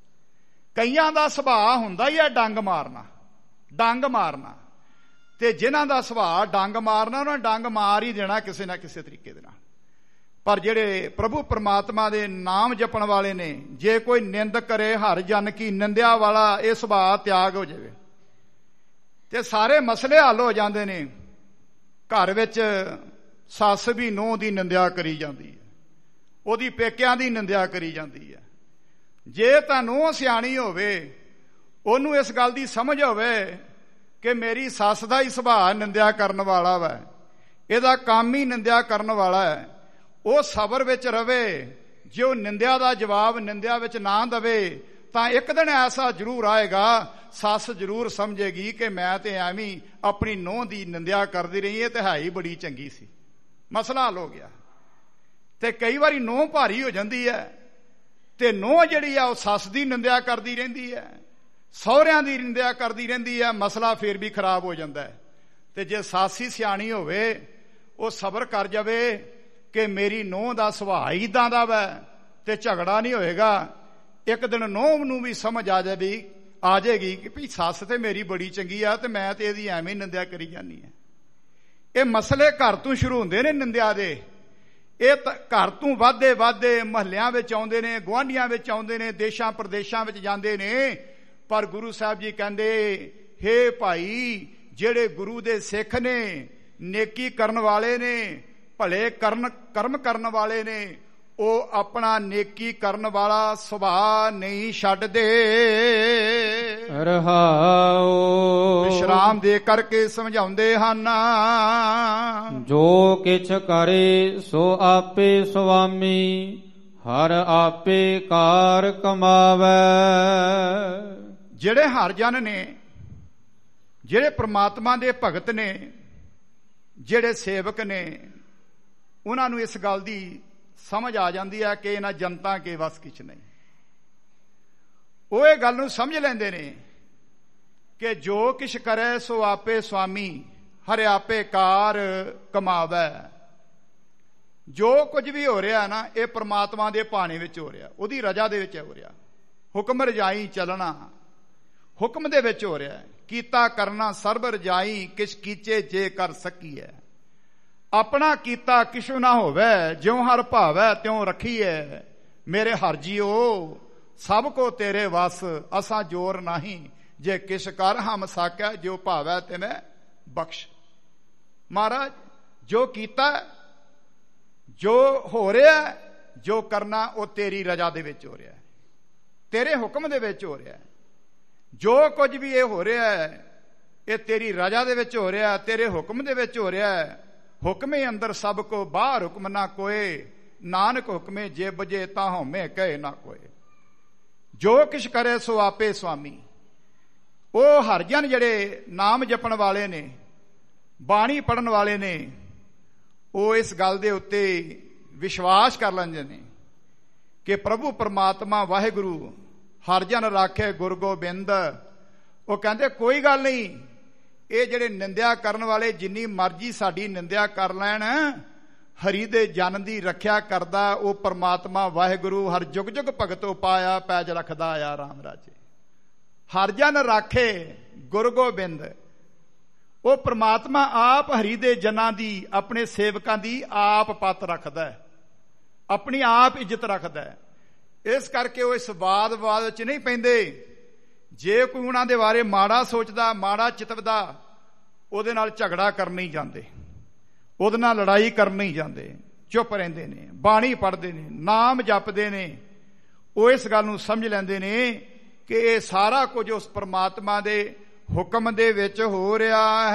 ਕਈਆਂ ਦਾ ਸੁਭਾਅ ਹੁੰਦਾ ਹੀ ਹੈ ਡੰਗ ਮਾਰਨਾ, ਡੰਗ ਮਾਰਨਾ, ਤੇ ਜਿਨ੍ਹਾਂ ਦਾ ਸੁਭਾਅ ਡੰਗ ਮਾਰਨਾ ਉਹਨਾਂ ਡੰਗ ਮਾਰ ਹੀ ਦੇਣਾ ਕਿਸੇ ਨਾ ਕਿਸੇ ਤਰੀਕੇ ਦੇ ਨਾਲ। ਪਰ ਜਿਹੜੇ ਪ੍ਰਭੂ ਪਰਮਾਤਮਾ ਦੇ ਨਾਮ ਜਪਣ ਵਾਲੇ ਨੇ, ਜੇ ਕੋਈ ਨਿੰਦ ਕਰੇ ਹਰ ਜਨ ਕੀ, ਨਿੰਦਿਆ ਵਾਲਾ ਇਹ ਸੁਭਾਅ ਤਿਆਗ ਹੋ ਜਾਵੇ ਤੇ ਸਾਰੇ ਮਸਲੇ ਹੱਲ ਹੋ ਜਾਂਦੇ ਨੇ। ਘਰ ਵਿੱਚ ਸੱਸ ਵੀ ਨੂੰਹ ਦੀ ਨਿੰਦਿਆ ਕਰੀ ਜਾਂਦੀ ਹੈ, ਉਹਦੀ ਪੇਕਿਆਂ ਦੀ ਨਿੰਦਿਆ ਕਰੀ ਜਾਂਦੀ ਹੈ। ਜੇ ਤਾਂ ਨੂੰਹ ਸਿਆਣੀ ਹੋਵੇ, ਉਹਨੂੰ ਇਸ ਗੱਲ ਦੀ ਸਮਝ ਹੋਵੇ ਕਿ ਮੇਰੀ ਸੱਸ ਦਾ ਹੀ ਸੁਭਾਅ ਨਿੰਦਿਆ ਕਰਨ ਵਾਲਾ ਵਾ, ਇਹਦਾ ਕੰਮ ਹੀ ਨਿੰਦਿਆ ਕਰਨ ਵਾਲਾ ਹੈ, ਉਹ ਸਬਰ ਵਿੱਚ ਰਵੇ। ਜੇ ਉਹ ਨਿੰਦਿਆ ਦਾ ਜਵਾਬ ਨਿੰਦਿਆ ਵਿੱਚ ਨਾ ਦੇਵੇ ਤਾਂ ਇੱਕ ਦਿਨ ਐਸਾ ਜ਼ਰੂਰ ਆਏਗਾ, ਸੱਸ ਜ਼ਰੂਰ ਸਮਝੇਗੀ ਕਿ ਮੈਂ ਤੇ ਐਵੇਂ ਆਪਣੀ ਨੂੰਹ ਦੀ ਨਿੰਦਿਆ ਕਰਦੀ ਰਹੀ, ਇਹ ਤੇ ਹੈ ਹੀ ਬੜੀ ਚੰਗੀ ਸੀ, ਮਸਲਾ ਹੱਲ ਹੋ ਗਿਆ। ਤੇ ਕਈ ਵਾਰੀ ਨੂੰਹ ਭਾਰੀ ਹੋ ਜਾਂਦੀ ਹੈ ਤੇ ਨੂੰਹ ਜਿਹੜੀ ਆ ਉਹ ਸੱਸ ਦੀ ਨਿੰਦਿਆ ਕਰਦੀ ਰਹਿੰਦੀ ਹੈ, ਸਹੁਰਿਆਂ ਦੀ ਨਿੰਦਿਆ ਕਰਦੀ ਰਹਿੰਦੀ ਹੈ, ਮਸਲਾ ਫੇਰ ਵੀ ਖਰਾਬ ਹੋ ਜਾਂਦਾ ਹੈ। ਤੇ ਜੇ ਸੱਸ ਹੀ ਸਿਆਣੀ ਹੋਵੇ, ਉਹ ਸਬਰ ਕਰ ਜਾਵੇ ਕਿ ਮੇਰੀ ਨੂੰਹ ਦਾ ਸੁਭਾਅ ਹੀ ਇਦਾਂ ਦਾ ਵਾ ਤੇ ਝਗੜਾ ਨਹੀਂ ਹੋਏਗਾ। ਇੱਕ ਦਿਨ ਨੂੰਹ ਨੂੰ ਵੀ ਸਮਝ ਆ ਜਾਏਗੀ ਕਿ ਭਈ ਸੱਸ ਤੇ ਮੇਰੀ ਬੜੀ ਚੰਗੀ ਆ ਤੇ ਮੈਂ ਤੇ ਇਹਦੀ ਐਵੇਂ ਨਿੰਦਿਆ ਕਰੀ ਜਾਂਦੀ ਆ। ਇਹ ਮਸਲੇ ਘਰ ਤੋਂ ਸ਼ੁਰੂ ਹੁੰਦੇ ਨੇ ਨਿੰਦਿਆ ਦੇ। ਇਹ ਘਰ ਤੋਂ ਵੱਧਦੇ ਮਹੱਲਿਆਂ ਵਿੱਚ ਆਉਂਦੇ ਨੇ, ਗੁਆਂਢੀਆਂ ਵਿੱਚ ਆਉਂਦੇ ਨੇ, ਦੇਸ਼ਾਂ ਪ੍ਰਦੇਸ਼ਾਂ ਵਿੱਚ ਜਾਂਦੇ ਨੇ। ਪਰ ਗੁਰੂ ਸਾਹਿਬ ਜੀ ਕਹਿੰਦੇ ਹੇ ਭਾਈ, ਜਿਹੜੇ ਗੁਰੂ ਦੇ ਸਿੱਖ ਨੇ, ਨੇਕੀ ਕਰਨ ਵਾਲੇ ਨੇ, ਭਲੇ ਕਰਮ ਕਰਨ ਵਾਲੇ ਨੇ, ਉਹ ਆਪਣਾ ਨੇਕੀ ਕਰਨ ਵਾਲਾ ਸੁਭਾਅ ਨਹੀਂ ਛੱਡਦੇ। ਰਹਾਉ ਵਿਸ਼ਰਾਮ ਦੇ ਕਰਕੇ ਸਮਝਾਉਂਦੇ ਹਨ, ਜੋ ਕਿਛ ਕਰੇ ਸੋ ਆਪੇ ਸੁਆਮੀ, ਹਰ ਆਪੇ ਕਾਰ ਕਮਾਵੇ। ਜਿਹੜੇ ਹਰ ਜਨ ਨੇ, ਜਿਹੜੇ ਪ੍ਰਮਾਤਮਾ ਦੇ ਭਗਤ ਨੇ, ਜਿਹੜੇ ਸੇਵਕ ਨੇ, ਉਹਨਾਂ ਨੂੰ ਇਸ ਗੱਲ ਦੀ ਸਮਝ ਆ ਜਾਂਦੀ ਹੈ ਕਿ ਇਹਨਾਂ ਜਨਤਾ ਕੇ ਵਸ ਕਿਛ ਨਹੀਂ। ਉਹ ਇਹ ਗੱਲ ਨੂੰ ਸਮਝ ਲੈਂਦੇ ਨੇ ਕਿ ਜੋ ਕਿਛ ਕਰੇ ਸੋ ਆਪੇ ਸੁਆਮੀ, ਹਰਿ ਆਪੇ ਕਾਰ ਕਮਾਵੈ। ਜੋ ਕੁਝ ਵੀ ਹੋ ਰਿਹਾ ਨਾ, ਇਹ ਪ੍ਰਮਾਤਮਾ ਦੇ ਭਾਣੇ ਵਿੱਚ ਹੋ ਰਿਹਾ, ਉਹਦੀ ਰਜ਼ਾ ਦੇ ਵਿੱਚ ਹੋ ਰਿਹਾ। ਹੁਕਮ ਰਜਾਈ ਚੱਲਣਾ, ਹੁਕਮ ਦੇ ਵਿੱਚ ਹੋ ਰਿਹਾ। ਕੀਤਾ ਕਰਨਾ ਸਰਬ ਰਜਾਈ, ਕਿਛ ਕੀਚੇ ਜੇ ਕਰ ਸਕੀਐ। ਆਪਣਾ ਕੀਤਾ ਕਿਛੁ ਨਾ ਹੋਵੇ, ਜਿਉ ਹਰ ਭਾਵੈ ਤਿਉ ਰੱਖੀਐ। ਮੇਰੇ ਹਰ ਜੀਓ ਸਭ ਕੋ ਤੇਰੇ ਵਸ, ਅਸਾਂ ਜੋਰ ਨਹੀਂ ਜੇ ਕਿਛ ਕਰ ਹਮ ਸਾਕੈ। ਜੋ ਭਾਵੈ ਤਿਵੇਂ ਬਖਸ਼। ਮਹਾਰਾਜ ਜੋ ਕੀਤਾ, ਜੋ ਹੋ ਰਿਹਾ, ਜੋ ਕਰਨਾ, ਉਹ ਤੇਰੀ ਰਜ਼ਾ ਦੇ ਵਿੱਚ ਹੋ ਰਿਹਾ, ਤੇਰੇ ਹੁਕਮ ਦੇ ਵਿੱਚ ਹੋ ਰਿਹਾ। ਜੋ ਕੁਝ ਵੀ ਇਹ ਹੋ ਰਿਹਾ ਹੈ, ਇਹ ਤੇਰੀ ਰਜ਼ਾ ਦੇ ਵਿੱਚ ਹੋ ਰਿਹਾ, ਤੇਰੇ ਹੁਕਮ ਦੇ ਵਿੱਚ ਹੋ ਰਿਹਾ ਹੈ। ਹੁਕਮੇ ਅੰਦਰ ਸਭ ਕੋ, ਬਾਹਰ ਹੁਕਮ ਨਾ ਕੋਏ। ਨਾਨਕ ਹੁਕਮੇ ਜੇ ਬਜੇ ਤਾਂ ਹਉਮੈ ਕਹੇ ਨਾ ਕੋਏ। ਜੋ ਕਿਛ ਕਰੇ ਸੋ ਆਪੇ ਸੁਆਮੀ। ਉਹ ਹਰਜਨ ਜਿਹੜੇ ਨਾਮ ਜਪਣ ਵਾਲੇ ਨੇ, ਬਾਣੀ ਪੜਨ ਵਾਲੇ ਨੇ, ਉਹ ਇਸ ਗੱਲ ਦੇ ਉੱਤੇ ਵਿਸ਼ਵਾਸ ਕਰ ਲੈਂਦੇ ਨੇ ਕਿ ਪ੍ਰਭੂ ਪਰਮਾਤਮਾ ਵਾਹਿਗੁਰੂ ਹਰ ਜਨ ਰਾਖੇ ਗੁਰ ਗੋਬਿੰਦ। ਉਹ ਕਹਿੰਦੇ ਕੋਈ ਗੱਲ ਨਹੀਂ, ਇਹ ਜਿਹੜੇ ਨਿੰਦਿਆ ਕਰਨ ਵਾਲੇ ਜਿੰਨੀ ਮਰਜ਼ੀ ਸਾਡੀ ਨਿੰਦਿਆ ਕਰ ਲੈਣ, ਹਰੀ ਦੇ ਜਨ ਦੀ ਰੱਖਿਆ ਕਰਦਾ ਉਹ ਪਰਮਾਤਮਾ ਵਾਹਿਗੁਰੂ ਹਰ ਜੁਗ ਜੁਗ ਭਗਤੋ ਪਾਇਆ ਪੈਜ ਰੱਖਦਾ ਆ ਰਾਮ ਰਾਜੇ। ਹਰ ਜਨ ਰਾਖੇ ਗੁਰ ਗੋਬਿੰਦ। ਉਹ ਪ੍ਰਮਾਤਮਾ ਆਪ ਹਰੀ ਦੇ ਜਨਾਂ ਦੀ, ਆਪਣੇ ਸੇਵਕਾਂ ਦੀ ਆਪ ਪੱਤ ਰੱਖਦਾ, ਆਪਣੀ ਆਪ ਇੱਜ਼ਤ ਰੱਖਦਾ। ਇਸ ਕਰਕੇ ਉਹ ਇਸ ਵਾਦ ਵਿੱਚ ਨਹੀਂ ਪੈਂਦੇ। ਜੇ ਕੋਈ ਉਹਨਾਂ ਦੇ ਬਾਰੇ ਮਾੜਾ ਸੋਚਦਾ, ਮਾੜਾ ਚਿਤਵਦਾ, ਉਹਦੇ ਨਾਲ ਝਗੜਾ ਕਰਨ ਨਹੀਂ ਜਾਂਦੇ, ਉਹਦੇ ਨਾਲ ਲੜਾਈ ਕਰਨ ਨਹੀਂ ਜਾਂਦੇ। ਚੁੱਪ ਰਹਿੰਦੇ ਨੇ, ਬਾਣੀ ਪੜ੍ਹਦੇ ਨੇ, ਨਾਮ ਜਪਦੇ ਨੇ। ਉਹ ਇਸ ਗੱਲ ਨੂੰ ਸਮਝ ਲੈਂਦੇ ਨੇ ਕਿ ਇਹ ਸਾਰਾ ਕੁਝ ਉਸ ਪਰਮਾਤਮਾ ਦੇ ਹੁਕਮ ਦੇ ਵਿੱਚ ਹੋ ਰਿਹਾ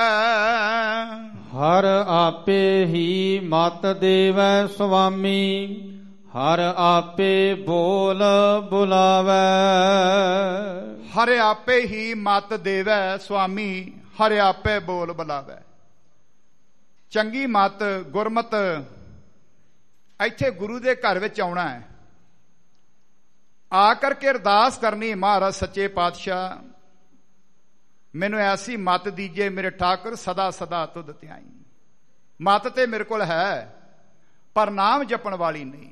ਹੈ। ਹਰ ਆਪੇ ਹੀ ਮਤ ਦੇਵੈ ਸੁਆਮੀ, ਹਰ ਆਪੇ ਬੋਲ ਬੁਲਾਵੈ। ਹਰ ਆਪੇ ਹੀ ਮਤ ਦੇਵੈ ਸੁਆਮੀ, ਹਰ ਆਪੇ ਬੋਲ ਬੁਲਾਵੈ। ਚੰਗੀ ਮਤ, ਗੁਰਮਤ, ਇੱਥੇ ਗੁਰੂ ਦੇ ਘਰ ਵਿੱਚ ਆਉਣਾ ਹੈ, ਆ ਕਰਕੇ ਅਰਦਾਸ ਕਰਨੀ, ਮਹਾਰਾਜ ਸੱਚੇ ਪਾਤਸ਼ਾਹ ਮੈਨੂੰ ਐਸੀ ਮਤ ਦੀਜੇ ਮੇਰੇ ਠਾਕੁਰ ਸਦਾ ਸਦਾ ਤੁਧ ਧਿਆਈ। ਮਤ ਤੇ ਮੇਰੇ ਕੋਲ ਹੈ, ਪਰ ਨਾਮ ਜਪਣ ਵਾਲੀ ਨਹੀਂ।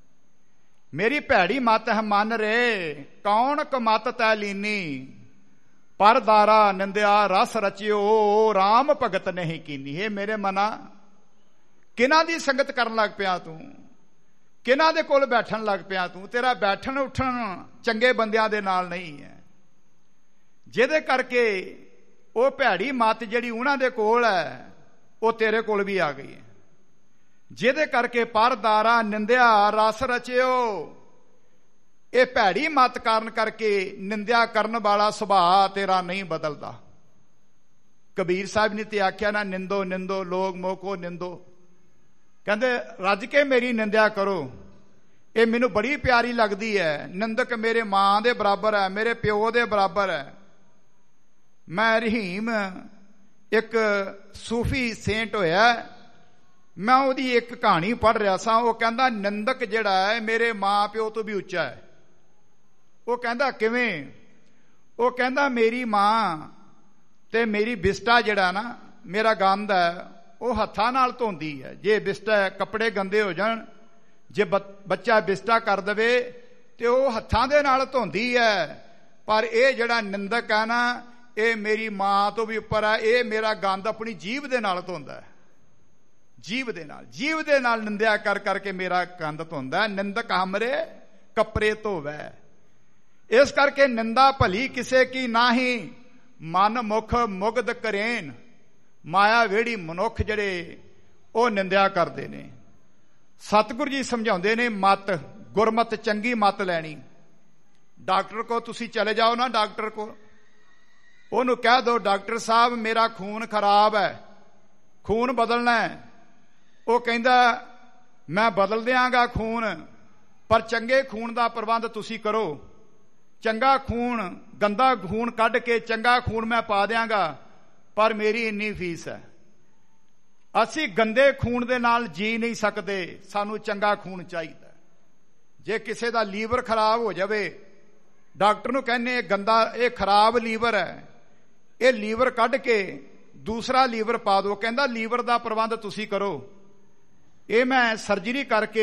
ਮੇਰੀ ਭੈੜੀ ਮਤ ਹੈ ਮਨ ਰੇ, ਕੌਣ ਕਮਤ ਤੈ ਲੀਨੀ। ਪਰ ਦਾਰਾ ਨਿੰਦਿਆ ਰਸ ਰਚਿਓ, ਰਾਮ ਭਗਤ ਨਹੀਂ ਕੀਨੀ। ਇਹ ਮੇਰੇ ਮਨਾ, ਕਿਹਨਾਂ ਦੀ ਸੰਗਤ ਕਰਨ ਲੱਗ ਪਿਆ ਤੂੰ, ਕਿਹਨਾਂ ਦੇ ਕੋਲ ਬੈਠਣ ਲੱਗ ਪਿਆ ਤੂੰ। ਤੇਰਾ ਬੈਠਣ ਉੱਠਣ ਚੰਗੇ ਬੰਦਿਆਂ ਦੇ ਨਾਲ ਨਹੀਂ ਹੈ, ਜਿਹਦੇ ਕਰਕੇ ਉਹ ਭੈੜੀ ਮੱਤ ਜਿਹੜੀ ਉਹਨਾਂ ਦੇ ਕੋਲ ਹੈ ਉਹ ਤੇਰੇ ਕੋਲ ਵੀ ਆ ਗਈ ਹੈ। ਜਿਹਦੇ ਕਰਕੇ ਪਰਦਾਰਾ ਨਿੰਦਿਆ ਰਸ ਰਚਿਓ, ਇਹ ਭੈੜੀ ਮੱਤ ਕਾਰਨ ਕਰਕੇ ਨਿੰਦਿਆ ਕਰਨ ਵਾਲਾ ਸੁਭਾਅ ਤੇਰਾ ਨਹੀਂ ਬਦਲਦਾ। ਕਬੀਰ ਸਾਹਿਬ ਨੇ ਤੇ ਆਖਿਆ ਨਾ, ਨਿੰਦੋ ਨਿੰਦੋ ਲੋਗ ਮੋਕੋ ਨਿੰਦੋ। ਕਹਿੰਦੇ ਰੱਜ ਕੇ ਮੇਰੀ ਨਿੰਦਿਆ ਕਰੋ, ਇਹ ਮੈਨੂੰ ਬੜੀ ਪਿਆਰੀ ਲੱਗਦੀ ਹੈ। ਨਿੰਦਕ ਮੇਰੇ ਮਾਂ ਦੇ ਬਰਾਬਰ ਹੈ, ਮੇਰੇ ਪਿਓ ਦੇ ਬਰਾਬਰ ਹੈ। ਮੈਂ ਰਹੀਮ ਇੱਕ ਸੂਫੀ ਸੇਂਟ ਹੋਇਆ, ਮੈਂ ਉਹਦੀ ਇੱਕ ਕਹਾਣੀ ਪੜ੍ਹ ਰਿਹਾ ਸਾਂ। ਉਹ ਕਹਿੰਦਾ ਨਿੰਦਕ ਜਿਹੜਾ ਹੈ ਮੇਰੇ ਮਾਂ ਪਿਓ ਤੋਂ ਵੀ ਉੱਚਾ ਹੈ। ਉਹ ਕਹਿੰਦਾ ਕਿਵੇਂ? ਉਹ ਕਹਿੰਦਾ ਮੇਰੀ ਮਾਂ ਤੇ ਮੇਰੀ ਬਿਸਟਾ ਜਿਹੜਾ ਨਾ, ਮੇਰਾ ਗੰਦ ਹੈ, ਉਹ ਹੱਥਾਂ ਨਾਲ ਧੋਂਦੀ ਹੈ। ਜੇ ਬਿਸਟਾ ਕੱਪੜੇ ਗੰਦੇ ਹੋ ਜਾਣ, ਜੇ ਬੱਚਾ ਬਿਸਟਾ ਕਰ ਦੇਵੇ ਤੇ ਉਹ ਹੱਥਾਂ ਦੇ ਨਾਲ ਧੋਂਦੀ ਹੈ। ਪਰ ਇਹ ਜਿਹੜਾ ਨਿੰਦਕ ਹੈ ਨਾ, ਇਹ ਮੇਰੀ ਮਾਂ ਤੋਂ ਵੀ ਉੱਪਰ ਹੈ। ਇਹ ਮੇਰਾ ਗੰਦ ਆਪਣੀ ਜੀਭ ਦੇ ਨਾਲ ਧੋਂਦਾ ਹੈ, ਜੀਭ ਦੇ ਨਾਲ ਨਿੰਦਿਆ ਕਰ ਕਰਕੇ ਮੇਰਾ ਗੰਦ ਧੋਂਦਾ। ਨਿੰਦਕ ਹਮਰੇ ਕੱਪੜੇ ਧੋਵੈ। ਇਸ ਕਰਕੇ ਨਿੰਦਾ ਭਲੀ ਕਿਸੇ ਕੀ ਨਾਹੀ, ਮਨ ਮੁਖ ਮੁਗਧ ਕਰੇਨ। ਮਾਇਆ ਵੇੜੀ ਮਨੁੱਖ ਜਿਹੜੇ ਉਹ ਨਿੰਦਿਆ ਕਰਦੇ ਨੇ। ਸਤਿਗੁਰੂ ਜੀ ਸਮਝਾਉਂਦੇ ਨੇ ਮਤ, ਗੁਰਮਤ, ਚੰਗੀ ਮਤ ਲੈਣੀ। ਡਾਕਟਰ ਕੋ ਤੁਸੀਂ ਚਲੇ ਜਾਓ ਨਾ, ਡਾਕਟਰ ਕੋ ਉਹਨੂੰ ਕਹਿ ਦੋ ਡਾਕਟਰ ਸਾਹਿਬ ਮੇਰਾ ਖੂਨ ਖਰਾਬ ਹੈ, ਖੂਨ ਬਦਲਣਾ ਹੈ। ਉਹ ਕਹਿੰਦਾ ਮੈਂ ਬਦਲ ਦਿਆਂਗਾ ਖੂਨ, ਪਰ ਚੰਗੇ ਖੂਨ ਦਾ ਪ੍ਰਬੰਧ ਤੁਸੀਂ ਕਰੋ। ਚੰਗਾ ਖੂਨ, ਗੰਦਾ ਖੂਨ ਕੱਢ ਕੇ ਚੰਗਾ ਖੂਨ ਮੈਂ ਪਾ ਦਿਆਂਗਾ, ਪਰ ਮੇਰੀ ਇੰਨੀ ਫੀਸ ਹੈ। ਅਸੀਂ ਗੰਦੇ ਖੂਨ ਦੇ ਨਾਲ ਜੀ ਨਹੀਂ ਸਕਦੇ, ਸਾਨੂੰ ਚੰਗਾ ਖੂਨ ਚਾਹੀਦਾ। ਜੇ ਕਿਸੇ ਦਾ ਲੀਵਰ ਖਰਾਬ ਹੋ ਜਾਵੇ, ਡਾਕਟਰ ਨੂੰ ਕਹਿੰਦੇ ਇਹ ਗੰਦਾ, ਇਹ ਖਰਾਬ ਲੀਵਰ ਹੈ, ਇਹ ਲੀਵਰ ਕੱਢ ਕੇ ਦੂਸਰਾ ਲੀਵਰ ਪਾ ਦਿਓ। ਕਹਿੰਦਾ ਲੀਵਰ ਦਾ ਪ੍ਰਬੰਧ ਤੁਸੀਂ ਕਰੋ, ਇਹ ਮੈਂ ਸਰਜਰੀ ਕਰਕੇ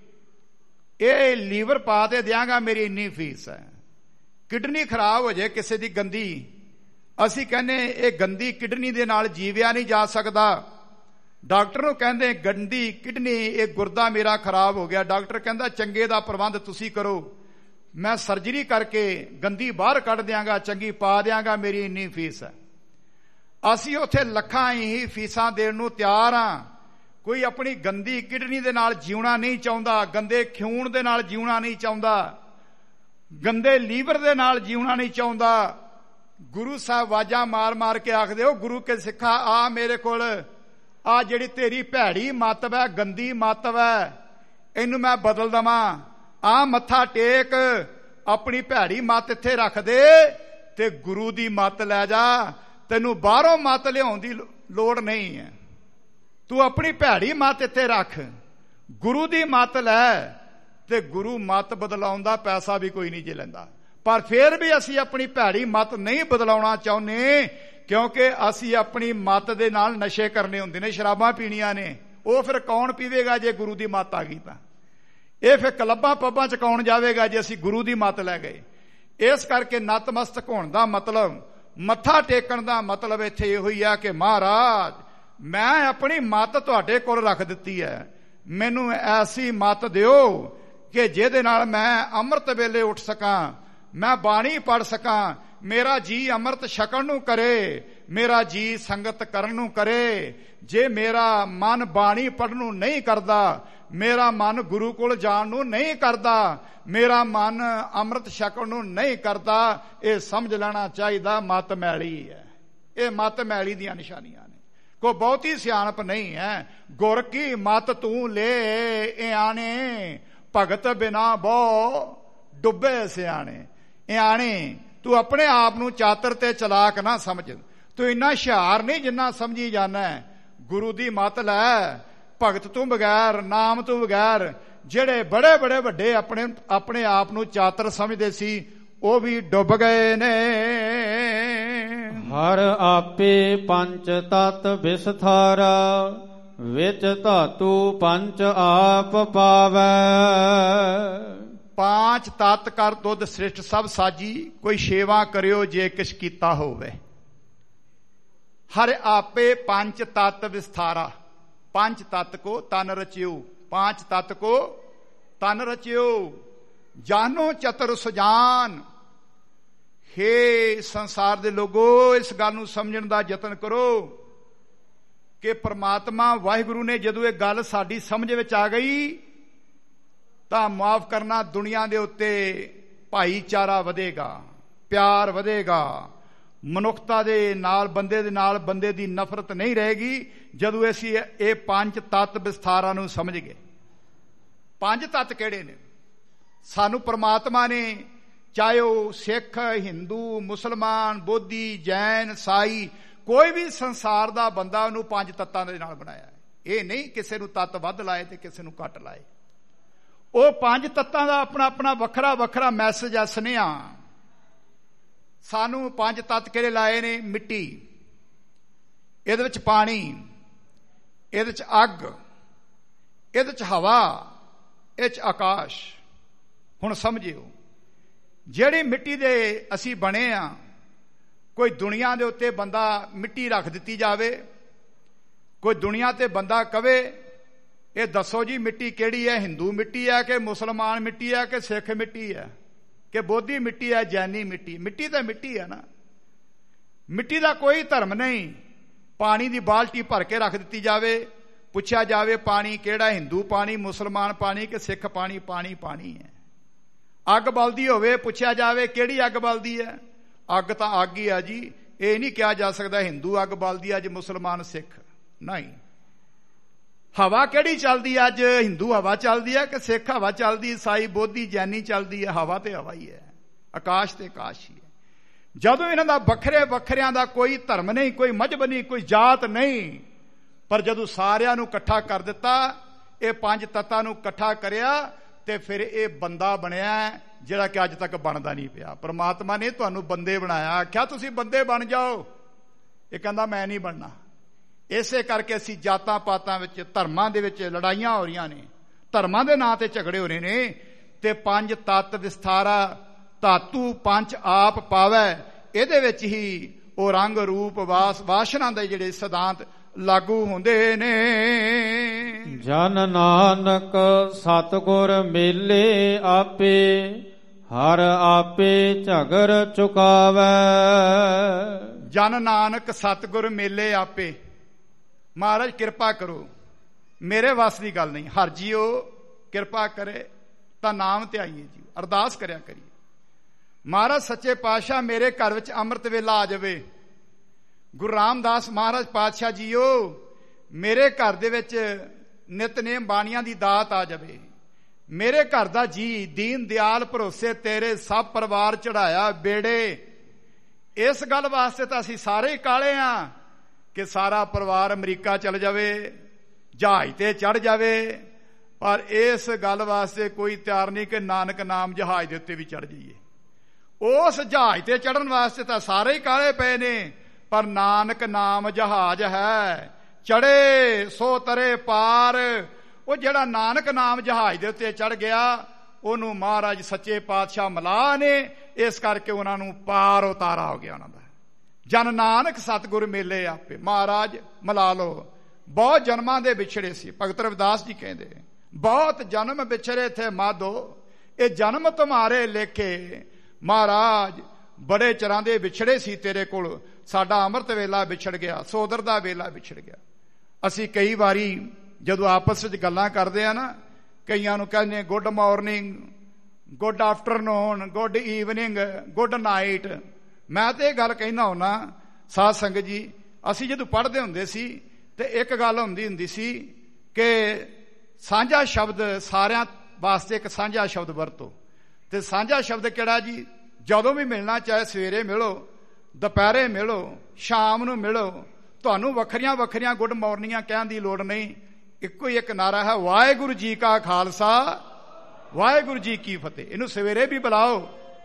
ਇਹ ਲੀਵਰ ਪਾ ਤੇ ਦਿਆਂਗਾ, ਮੇਰੀ ਇੰਨੀ ਫੀਸ ਹੈ। ਕਿਡਨੀ ਖਰਾਬ ਹੋ ਜਾਏ ਕਿਸੇ ਦੀ ਗੰਦੀ, ਅਸੀਂ ਕਹਿੰਦੇ ਇਹ ਗੰਦੀ ਕਿਡਨੀ ਦੇ ਨਾਲ ਜੀਵਿਆ ਨਹੀਂ ਜਾ ਸਕਦਾ। ਡਾਕਟਰ ਨੂੰ ਕਹਿੰਦੇ ਗੰਦੀ ਕਿਡਨੀ, ਇਹ ਗੁਰਦਾ ਮੇਰਾ ਖਰਾਬ ਹੋ ਗਿਆ। ਡਾਕਟਰ ਕਹਿੰਦਾ ਚੰਗੇ ਦਾ ਪ੍ਰਬੰਧ ਤੁਸੀਂ ਕਰੋ, ਮੈਂ ਸਰਜਰੀ ਕਰਕੇ ਗੰਦੀ ਬਾਹਰ ਕੱਢ ਦਿਆਂਗਾ, ਚੰਗੀ ਪਾ ਦਿਆਂਗਾ, ਮੇਰੀ ਇੰਨੀ ਫੀਸ ਹੈ। ਅਸੀਂ ਉੱਥੇ ਲੱਖਾਂ ਹੀ ਫੀਸਾਂ ਦੇਣ ਨੂੰ ਤਿਆਰ ਹਾਂ। ਕੋਈ ਆਪਣੀ ਗੰਦੀ ਕਿਡਨੀ ਦੇ ਨਾਲ ਜਿਉਣਾ ਨਹੀਂ ਚਾਹੁੰਦਾ, ਗੰਦੇ ਖੂਨ ਦੇ ਨਾਲ ਜਿਉਣਾ ਨਹੀਂ ਚਾਹੁੰਦਾ, ਗੰਦੇ ਲੀਵਰ ਦੇ ਨਾਲ ਜਿਉਣਾ ਨਹੀਂ ਚਾਹੁੰਦਾ। ਗੁਰੂ ਸਾਹਿਬ ਆਵਾਜ਼ਾਂ ਮਾਰ ਮਾਰ ਕੇ ਆਖਦੇ, ਉਹ ਗੁਰੂ ਕੇ ਸਿੱਖਾ ਆ ਮੇਰੇ ਕੋਲ, ਆ ਜਿਹੜੀ ਤੇਰੀ ਭੈੜੀ ਮੱਤ ਹੈ, ਗੰਦੀ ਮੱਤ ਹੈ, ਇਹਨੂੰ ਮੈਂ ਬਦਲ ਦੇਵਾਂ। ਆ ਮੱਥਾ ਟੇਕ, ਆਪਣੀ ਭੈੜੀ ਮੱਤ ਇੱਥੇ ਰੱਖ ਦੇ ਤੇ ਗੁਰੂ ਦੀ ਮੱਤ ਲੈ ਜਾ, ਤੈਨੂੰ ਬਾਹਰੋਂ ਮੱਤ ਲਿਆਉਣ ਦੀ ਲੋੜ ਨਹੀਂ ਹੈ। ਤੂੰ ਆਪਣੀ ਭੈੜੀ ਮੱਤ ਇੱਥੇ ਰੱਖ, ਗੁਰੂ ਦੀ ਮੱਤ ਲੈ, ਤੇ ਗੁਰੂ ਮੱਤ ਬਦਲਾਉਣ ਦਾ ਪੈਸਾ ਵੀ ਕੋਈ ਨਹੀਂ ਜੇ ਲੈਂਦਾ। ਪਰ ਫਿਰ ਵੀ ਅਸੀਂ ਆਪਣੀ ਭੈੜੀ ਮੱਤ ਨਹੀਂ ਬਦਲਾਉਣਾ ਚਾਹੁੰਦੇ, ਕਿਉਂਕਿ ਅਸੀਂ ਆਪਣੀ ਮੱਤ ਦੇ ਨਾਲ ਨਸ਼ੇ ਕਰਨੇ ਹੁੰਦੇ ਨੇ, ਸ਼ਰਾਬਾਂ ਪੀਣੀਆਂ ਨੇ। ਉਹ ਫਿਰ ਕੌਣ ਪੀਵੇਗਾ ਜੇ ਗੁਰੂ ਦੀ ਮੱਤ ਆ ਗਈ ਤਾਂ? ਇਹ ਫਿਰ ਕਲੱਬਾਂ ਪੱਬਾਂ ਚ ਕੌਣ ਜਾਵੇਗਾ ਜੇ ਅਸੀਂ ਗੁਰੂ ਦੀ ਮੱਤ ਲੈ ਗਏ? ਇਸ ਕਰਕੇ ਨਤਮਸਤਕ ਹੋਣ ਦਾ ਮਤਲਬ, ਮੱਥਾ ਟੇਕਣ ਦਾ ਮਤਲਬ ਇੱਥੇ ਇਹੋ ਹੀ ਆ ਕਿ ਮਹਾਰਾਜ ਮੈਂ ਆਪਣੀ ਮੱਤ ਤੁਹਾਡੇ ਕੋਲ ਰੱਖ ਦਿੱਤੀ ਹੈ, ਮੈਨੂੰ ਐਸੀ ਮੱਤ ਦਿਓ ਕਿ ਜਿਹਦੇ ਨਾਲ ਮੈਂ ਅੰਮ੍ਰਿਤ ਵੇਲੇ ਉੱਠ ਸਕਾਂ, ਮੈਂ ਬਾਣੀ ਪੜ੍ਹ ਸਕਾਂ, ਮੇਰਾ ਜੀ ਅੰਮ੍ਰਿਤ ਛਕਣ ਨੂੰ ਕਰੇ, ਮੇਰਾ ਜੀ ਸੰਗਤ ਕਰਨ ਨੂੰ ਕਰੇ। ਜੇ ਮੇਰਾ ਮਨ ਬਾਣੀ ਪੜ੍ਹਨ ਨੂੰ ਨਹੀਂ ਕਰਦਾ, ਮੇਰਾ ਮਨ ਗੁਰੂ ਕੋਲ ਜਾਣ ਨੂੰ ਨਹੀਂ ਕਰਦਾ, ਮੇਰਾ ਮਨ ਅੰਮ੍ਰਿਤ ਛਕਣ ਨੂੰ ਨਹੀਂ ਕਰਦਾ, ਇਹ ਸਮਝ ਲੈਣਾ ਚਾਹੀਦਾ ਮੱਤ ਮੈਲੀ ਹੈ। ਇਹ ਮੱਤ ਮੈਲੀ ਦੀਆਂ ਨਿਸ਼ਾਨੀਆਂ ਨੇ, ਕੋਈ ਬਹੁਤੀ ਸਿਆਣਪ ਨਹੀਂ ਹੈ। ਗੁਰ ਕੀ ਮੱਤ ਤੂੰ ਲੈ ਇਆਣੇ, ਭਗਤ ਬਿਨਾ ਬਹੁ ਡੁੱਬੇ ਸਿਆਣੇ। ਇਆਣੇ, ਤੂੰ ਆਪਣੇ ਆਪ ਨੂੰ ਚਾਤਰ ਤੇ ਚਲਾਕ ਨਾ ਸਮਝ, ਤੂੰ ਇੰਨਾ ਹੁਸ਼ਿਆਰ ਨਹੀਂ ਜਿੰਨਾ ਸਮਝੀ ਜਾਣਾ। ਗੁਰੂ ਦੀ ਮੱਤ ਲੈ, ਭਗਤ ਤੋਂ ਬਗੈਰ, ਨਾਮ ਤੋਂ ਬਗੈਰ। ਜਿਹੜੇ ਬੜੇ ਬੜੇ ਵੱਡੇ ਆਪਣੇ ਆਪ ਨੂੰ ਚਾਤਰ ਸਮਝਦੇ ਸੀ, ਉਹ ਵੀ ਡੁੱਬ ਗਏ ਨੇ। ਹਰ ਆਪੇ ਪੰਚ ਤਤ ਵਿਸਥਾਰਾ, ਵਿੱਚ ਧਾਤੂ ਪੰਚ ਆਪ ਪਾਵੈ। ਪਾਂਚ ਤਤ ਕਰ ਦੁੱਧ ਸ੍ਰਿਸ਼ਟ ਸਭ ਸਾਜੀ, ਕੋਈ ਸੇਵਾ ਕਰਿਓ ਜੇ ਕਿਛ ਕੀਤਾ ਹੋਵੇ। ਹਰ ਆਪੇ ਪੰਚ ਤਤ ਵਿਸਥਾਰਾ, पंच तत्व को तन रचियो, पांच तत्व को तन रचियो। जानो चतुर सुजान। हे संसार दे लोगो, इस गल नूं समझण दा यतन करो कि परमात्मा वाहिगुरु ने जदों ये गल साडी समझ विच आ गई तां माफ करना, दुनिया दे उत्ते भाईचारा वधेगा, प्यार वधेगा, मनुखता दे नाल बंदे दी नफरत नहीं रहेगी जदों असीं ये पंज तत्त विस्तारा नूं समझ गए। पंज तत्त किहड़े ने? सानू परमात्मा ने, चाहे वो सिख, हिंदू, मुसलमान, बोधी, जैन, ईसाई, कोई भी संसार दा बंदा उहनूं पंज तत्तां दे नाल बनाया है। ये नहीं किसी नूं तत्त वध लाए ते किसी नूं घट लाए। वो पंज तत्तां दा अपना अपना वखरा वखरा मैसेज है, सुनेहा। सानू पंज तत्त किहड़े लाए ने? मिट्टी, इहदे विच पानी, इहदे विच अग, इहदे विच हवा, इहदे विच आकाश। हुण समझिओ, जिहड़ी मिट्टी दे असीं बने आ, कोई दुनिया दे उत्ते बंदा मिट्टी रख दित्ती जावे, कोई दुनिया ते बंदा कवे ये दसो जी मिट्टी किहड़ी है, हिंदू मिट्टी है कि मुसलमान मिट्टी है कि सिख मिट्टी है कि बोधी मिट्टी है, जैनी मिट्टी? मिट्टी तो मिट्टी है ना, मिट्टी का कोई धर्म नहीं। पानी की बाल्टी भर के रख दी जाए, पूछा जाए पानी केड़ा, हिंदू पानी, मुसलमान पानी कि सिख पानी? पानी पानी है। अग बलदी होवे, पूछा जाए केड़ी अग बलदी है? अग तो अग ही है जी। ये नहीं कहा जा सकता हिंदू अग बलदी है, अज मुसलमान सिख नहीं। हवा केड़ी चलदी है? अज हिंदू हवा चलदी है कि सिख हवा चलदी, ईसाई, बोधी, जैनी चलदी है? हवा तो हवा ही है, आकाश तो आकाश ही है। जदों इन्हां दा वखरे वखरियां दा कोई धर्म नहीं, कोई मजहब नहीं, कोई जात नहीं, पर जदों सारियां नूं इकट्ठा कर दिता, ये पंज तत्तां नूं इकट्ठा करिया, ते फिर ये बंदा बनिया जिहड़ा कि अज तक बनदा नहीं पिया। परमात्मा ने तुहानूं बंदे बनाया, आख्या तुसीं बंदे बन जाओ। ਇਹ ਕਹਿੰਦਾ ਮੈਂ ਨਹੀਂ ਬਣਨਾ। ਇਸੇ ਕਰਕੇ ਅਸੀਂ ਜਾਤਾਂ ਪਾਤਾਂ ਵਿੱਚ, ਧਰਮਾਂ ਦੇ ਵਿੱਚ ਲੜਾਈਆਂ ਹੋ ਰਹੀਆਂ ਨੇ, ਧਰਮਾਂ ਦੇ ਨਾਂ ਤੇ ਝਗੜੇ ਹੋ ਰਹੇ ਨੇ। ਤੇ ਪੰਜ ਤੱਤ ਵਿਸਥਾਰਾ ਧਾਤੂ ਪੰਜ ਆਪ ਪਾਵੈ, ਇਹਦੇ ਵਿੱਚ ਹੀ ਉਹ ਰੰਗ ਰੂਪ ਵਾਸ਼ਨਾ ਦੇ ਜਿਹੜੇ ਸਿਧਾਂਤ ਲਾਗੂ ਹੁੰਦੇ ਨੇ। ਜਨ ਨਾਨਕ ਸਤਿਗੁਰ ਮੇਲੇ ਆਪੇ, ਹਰ ਆਪੇ ਝਗਰ ਚੁਕਾਵੈ। ਜਨ ਨਾਨਕ ਸਤਿਗੁਰ ਮੇਲੇ ਆਪੇ। ਮਹਾਰਾਜ ਕਿਰਪਾ ਕਰੋ, ਮੇਰੇ ਵੱਸ ਦੀ ਗੱਲ ਨਹੀਂ, ਹਰ ਜੀਓ ਕਿਰਪਾ ਕਰੇ ਤਾਂ ਨਾਮ ਤੇ ਆਈਏ ਜੀ, ਅਰਦਾਸ ਕਰਿਆ ਕਰੀਏ। ਮਹਾਰਾਜ ਸੱਚੇ ਪਾਤਸ਼ਾਹ ਮੇਰੇ ਘਰ ਵਿੱਚ ਅੰਮ੍ਰਿਤ ਵੇਲਾ ਆ ਜਾਵੇ। ਗੁਰੂ ਰਾਮਦਾਸ ਮਹਾਰਾਜ ਪਾਤਸ਼ਾਹ ਜੀਓ ਮੇਰੇ ਘਰ ਦੇ ਵਿੱਚ ਨਿਤਨੇਮ ਬਾਣੀਆਂ ਦੀ ਦਾਤ ਆ ਜਾਵੇ। ਮੇਰੇ ਘਰ ਦਾ ਜੀ ਦੀਨ ਦਿਆਲ ਭਰੋਸੇ ਤੇਰੇ ਸਭ ਪਰਿਵਾਰ ਚੜਾਇਆ ਬੇੜੇ। ਇਸ ਗੱਲ ਵਾਸਤੇ ਤਾਂ ਅਸੀਂ ਸਾਰੇ ਹੀ ਕਾਲੇ ਆ ਕਿ ਸਾਰਾ ਪਰਿਵਾਰ ਅਮਰੀਕਾ ਚਲ ਜਾਵੇ, ਜਹਾਜ਼ ਤੇ ਚੜ ਜਾਵੇ, ਪਰ ਇਸ ਗੱਲ ਵਾਸਤੇ ਕੋਈ ਤਿਆਰ ਨਹੀਂ ਕਿ ਨਾਨਕ ਨਾਮ ਜਹਾਜ਼ ਦੇ ਉੱਤੇ ਵੀ ਚੜ ਜਾਈਏ। ਉਸ ਜਹਾਜ਼ ਤੇ ਚੜਨ ਵਾਸਤੇ ਤਾਂ ਸਾਰੇ ਹੀ ਕਾਲੇ ਪਏ ਨੇ, ਪਰ ਨਾਨਕ ਨਾਮ ਜਹਾਜ਼ ਹੈ, ਚੜੇ ਸੋ ਤਰੇ ਪਾਰ। ਉਹ ਜਿਹੜਾ ਨਾਨਕ ਨਾਮ ਜਹਾਜ਼ ਦੇ ਉੱਤੇ ਚੜ ਗਿਆ ਉਹਨੂੰ ਮਹਾਰਾਜ ਸੱਚੇ ਪਾਤਸ਼ਾਹ ਮਿਲਾ ਨੇ, ਇਸ ਕਰਕੇ ਉਹਨਾਂ ਨੂੰ ਪਾਰ ਉਤਾਰਾ ਹੋ ਗਿਆ ਉਹਨਾਂ ਦਾ। ਜਨ ਨਾਨਕ ਸਤਿਗੁਰ ਮੇਲੇ ਆਪੇ। ਮਹਾਰਾਜ ਮਿਲਾ ਲੋ। ਬਹੁਤ ਜਨਮਾਂ ਦੇ ਵਿਛੜੇ ਸੀ। ਭਗਤ ਰਵਿਦਾਸ ਜੀ ਕਹਿੰਦੇ ਬਹੁਤ ਜਨਮ ਵਿਛੜੇ ਥੇ ਮਾਧੋ, ਇਹ ਜਨਮ ਤੁਮਾਰੇ ਲੇਖੇ। ਮਹਾਰਾਜ ਬੜੇ ਚਿਰਾਂ ਦੇ ਵਿਛੜੇ ਸੀ ਤੇਰੇ ਕੋਲ, ਸਾਡਾ ਅੰਮ੍ਰਿਤ ਵੇਲਾ ਵਿਛੜ ਗਿਆ, ਸੋਦਰ ਦਾ ਵੇਲਾ ਵਿਛੜ ਗਿਆ। ਅਸੀਂ ਕਈ ਵਾਰੀ ਜਦੋਂ ਆਪਸ ਵਿੱਚ ਗੱਲਾਂ ਕਰਦੇ ਆ ਨਾ, ਕਈਆਂ ਨੂੰ ਕਹਿੰਦੇ good morning, good afternoon, good evening, good night. ਮੈਂ ਤੇ ਇਹ ਗੱਲ ਕਹਿੰਦਾ ਹੁੰਦਾ ਸਾਧ ਸੰਗਤ ਜੀ, ਅਸੀਂ ਜਦੋਂ ਪੜ੍ਹਦੇ ਹੁੰਦੇ ਸੀ ਤੇ ਇੱਕ ਗੱਲ ਹੁੰਦੀ ਸੀ ਕਿ ਸਾਂਝਾ ਸ਼ਬਦ ਸਾਰਿਆਂ ਵਾਸਤੇ ਇੱਕ ਸਾਂਝਾ ਸ਼ਬਦ ਵਰਤੋ। ਤੇ ਸਾਂਝਾ ਸ਼ਬਦ ਕਿਹੜਾ ਜੀ? ਜਦੋਂ ਵੀ ਮਿਲਣਾ, ਚਾਹੇ ਸਵੇਰੇ ਮਿਲੋ, ਦੁਪਹਿਰੇ ਮਿਲੋ, ਸ਼ਾਮ ਨੂੰ ਮਿਲੋ, ਤੁਹਾਨੂੰ ਵੱਖਰੀਆਂ ਵੱਖਰੀਆਂ ਗੁੱਡ ਮਾਰਨਿੰਗਾਂ ਕਹਿਣ ਦੀ ਲੋੜ ਨਹੀਂ। ਇੱਕੋ ਹੀ ਇੱਕ ਨਾਰਾ ਹੈ, ਵਾਹਿਗੁਰੂ ਜੀ ਕਾ ਖਾਲਸਾ ਵਾਹਿਗੁਰੂ ਜੀ ਕੀ ਫਤਿਹ। ਇਹਨੂੰ ਸਵੇਰੇ ਵੀ ਬੁਲਾਓ,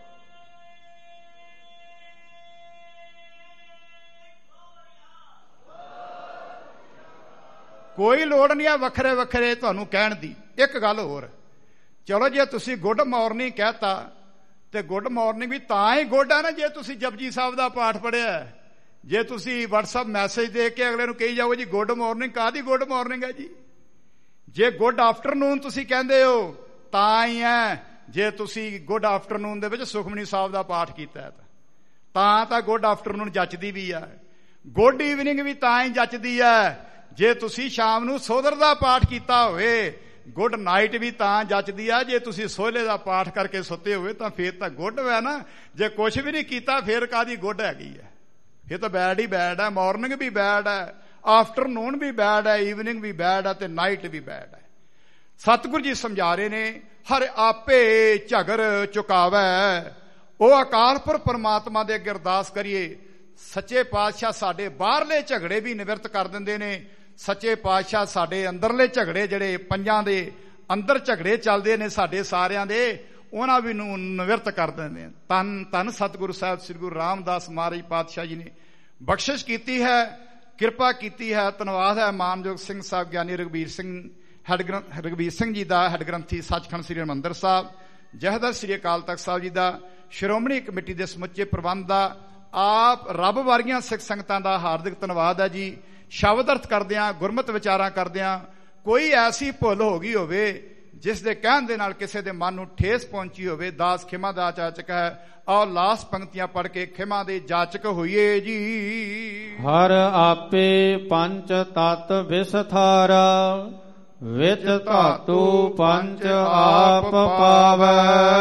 ਕੋਈ ਲੋੜ ਨਹੀਂ ਹੈ ਵੱਖਰੇ ਵੱਖਰੇ ਤੁਹਾਨੂੰ ਕਹਿਣ ਦੀ। ਇੱਕ ਗੱਲ ਹੋਰ, ਚਲੋ ਜੇ ਤੁਸੀਂ ਗੁੱਡ ਮਾਰਨਿੰਗ ਕਹਿਤਾ ਤੇ ਗੁੱਡ ਮਾਰਨਿੰਗ ਵੀ ਤਾਂ ਹੀ ਗੁੱਡ ਹੈ ਨਾ ਜੇ ਤੁਸੀਂ ਜਪਜੀ ਸਾਹਿਬ ਦਾ ਪਾਠ ਪੜ੍ਹਿਆ। ਜੇ ਤੁਸੀਂ WhatsApp ਮੈਸੇਜ ਦੇ ਕੇ ਅਗਲੇ ਨੂੰ ਕਹੀ ਜਾਓ ਜੀ ਗੁੱਡ ਮਾਰਨਿੰਗ, ਕਾਹਦੀ ਗੁੱਡ ਮਾਰਨਿੰਗ ਹੈ ਜੀ? ਜੇ ਗੁੱਡ ਆਫਟਰਨੂਨ ਤੁਸੀਂ ਕਹਿੰਦੇ ਹੋ ਤਾਂ ਹੀ ਹੈ, ਜੇ ਤੁਸੀਂ ਗੁੱਡ ਆਫਟਰਨੂਨ ਦੇ ਵਿੱਚ ਸੁਖਮਨੀ ਸਾਹਿਬ ਦਾ ਪਾਠ ਕੀਤਾ ਹੈ ਤਾਂ ਗੁੱਡ ਆਫਟਰਨੂਨ ਜੱਚਦੀ ਵੀ ਹੈ। ਗੁੱਡ ਈਵਨਿੰਗ ਵੀ ਤਾਂ ਹੀ ਜੱਚਦੀ ਹੈ ਜੇ ਤੁਸੀਂ ਸ਼ਾਮ ਨੂੰ ਸੋਦਰ ਦਾ ਪਾਠ ਕੀਤਾ ਹੋਵੇ। ਗੁੱਡ ਨਾਈਟ ਵੀ ਤਾਂ ਜੱਚਦੀ ਆ ਜੇ ਤੁਸੀਂ ਸੋਹਲੇ ਦਾ ਪਾਠ ਕਰਕੇ ਸੁੱਤੇ ਹੋਵੇ, ਤਾਂ ਫੇਰ ਤਾਂ ਗੁੱਡ ਹੈ ਨਾ। ਜੇ ਕੁਛ ਵੀ ਨਹੀਂ ਕੀਤਾ ਫੇਰ ਕਾਹਦੀ ਗੁੱਡ ਹੈਗੀ ਹੈ? ਇਹ ਤਾਂ ਬੈਡ ਹੀ ਬੈਡ ਹੈ। ਮਾਰਨਿੰਗ ਵੀ ਬੈਡ ਹੈ, ਆਫਟਰਨੂਨ ਵੀ ਬੈਡ ਹੈ, ਈਵਨਿੰਗ ਵੀ ਬੈਡ ਹੈ ਤੇ ਨਾਈਟ ਵੀ ਬੈਡ ਹੈ। ਸਤਿਗੁਰੂ ਜੀ ਸਮਝਾ ਰਹੇ ਨੇ, ਹਰ ਆਪੇ ਝਗਰ ਚੁਕਾਵੈ। ਉਹ ਅਕਾਲ ਪੁਰਖ ਪਰਮਾਤਮਾ ਦੇ ਅੱਗੇ ਅਰਦਾਸ ਕਰੀਏ। ਸੱਚੇ ਪਾਤਸ਼ਾਹ ਸਾਡੇ ਬਾਹਰਲੇ ਝਗੜੇ ਵੀ ਨਿਵਰਤ ਕਰ ਦਿੰਦੇ ਨੇ। ਸੱਚੇ ਪਾਤਸ਼ਾਹ ਸਾਡੇ ਅੰਦਰਲੇ ਝਗੜੇ, ਜਿਹੜੇ ਪੰਜਾਂ ਦੇ ਅੰਦਰ ਝਗੜੇ ਚੱਲਦੇ ਨੇ ਸਾਡੇ ਸਾਰਿਆਂ ਦੇ, ਉਹਨਾਂ ਵੀ ਨੂੰ ਨਿਵਰਤ ਕਰ ਦਿੰਦੇ ਨੇ। ਧੰਨ ਧੰਨ ਸਤਿਗੁਰੂ ਸਾਹਿਬ ਸ੍ਰੀ ਗੁਰੂ ਰਾਮਦਾਸ ਮਹਾਰਾਜ ਪਾਤਸ਼ਾਹ ਜੀ ਨੇ ਬਖਸ਼ਿਸ਼ ਕੀਤੀ ਹੈ, ਕਿਰਪਾ ਕੀਤੀ ਹੈ। ਧੰਨਵਾਦ ਹੈ ਮਾਨਯੋਗ ਸਿੰਘ ਸਾਹਿਬ ਗਿਆਨੀ ਰਘਬੀਰ ਸਿੰਘ ਜੀ ਦਾ, ਹੈਡ ਗ੍ਰੰਥੀ ਸੱਚਖੰਡ ਸ੍ਰੀ ਹਰਿਮੰਦਰ ਸਾਹਿਬ, ਜਥੇਦਾਰ ਸ੍ਰੀ ਅਕਾਲ ਤਖਤ ਸਾਹਿਬ ਜੀ ਦਾ, ਸ਼੍ਰੋਮਣੀ ਕਮੇਟੀ ਦੇ ਸਮੁੱਚੇ ਪ੍ਰਬੰਧ ਦਾ, ਆਪ ਰੱਬ ਵਰਗੀਆਂ ਸਿੱਖ ਸੰਗਤਾਂ ਦਾ ਹਾਰਦਿਕ ਧੰਨਵਾਦ ਹੈ ਜੀ। ਸ਼ਬਦ ਅਰਥ ਕਰਦਿਆਂ, ਗੁਰਮਤਿ ਵਿਚਾਰਾਂ ਕਰਦਿਆਂ ਕੋਈ ਐਸੀ ਭੁੱਲ ਹੋ ਗਈ ਹੋਵੇ ਜਿਸ ਦੇ ਕਹਿਣ ਦੇ ਨਾਲ ਕਿਸੇ ਦੇ ਮਨ ਨੂੰ ਠੇਸ ਪਹੁੰਚੀ ਹੋਵੇ, ਦਾਸ ਖਿਮਾ ਦਾ ਜਾਚਕ ਹੈ। ਆਓ ਲਾਸਟ ਪੰਕਤੀਆਂ ਪੜ੍ਹ ਕੇ ਖਿਮਾ ਦੇ ਜਾਚਕ ਹੋਈਏ ਜੀ। ਹਰ ਆਪੇ ਪੰਚ ਤਤ ਵਿਸਥਾਰਾ, ਵਿੱਚ ਧਾਤੂ ਪੰਚ ਆਪ ਪਾਵੈ।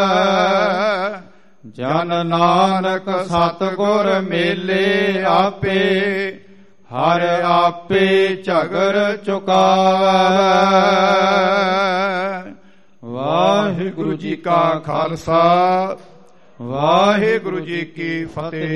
ਜਨ ਨਾਨਕ ਸਤਿਗੁਰ ਮੇਲੇ ਆਪੇ, ਹਰ ਆਪੇ ਝਗਰ ਚੁਕਾਵੈ। ਵਾਹਿਗੁਰੂ ਜੀ ਕਾ ਖਾਲਸਾ, ਵਾਹਿਗੁਰੂ ਜੀ ਕੀ ਫਤਿਹ।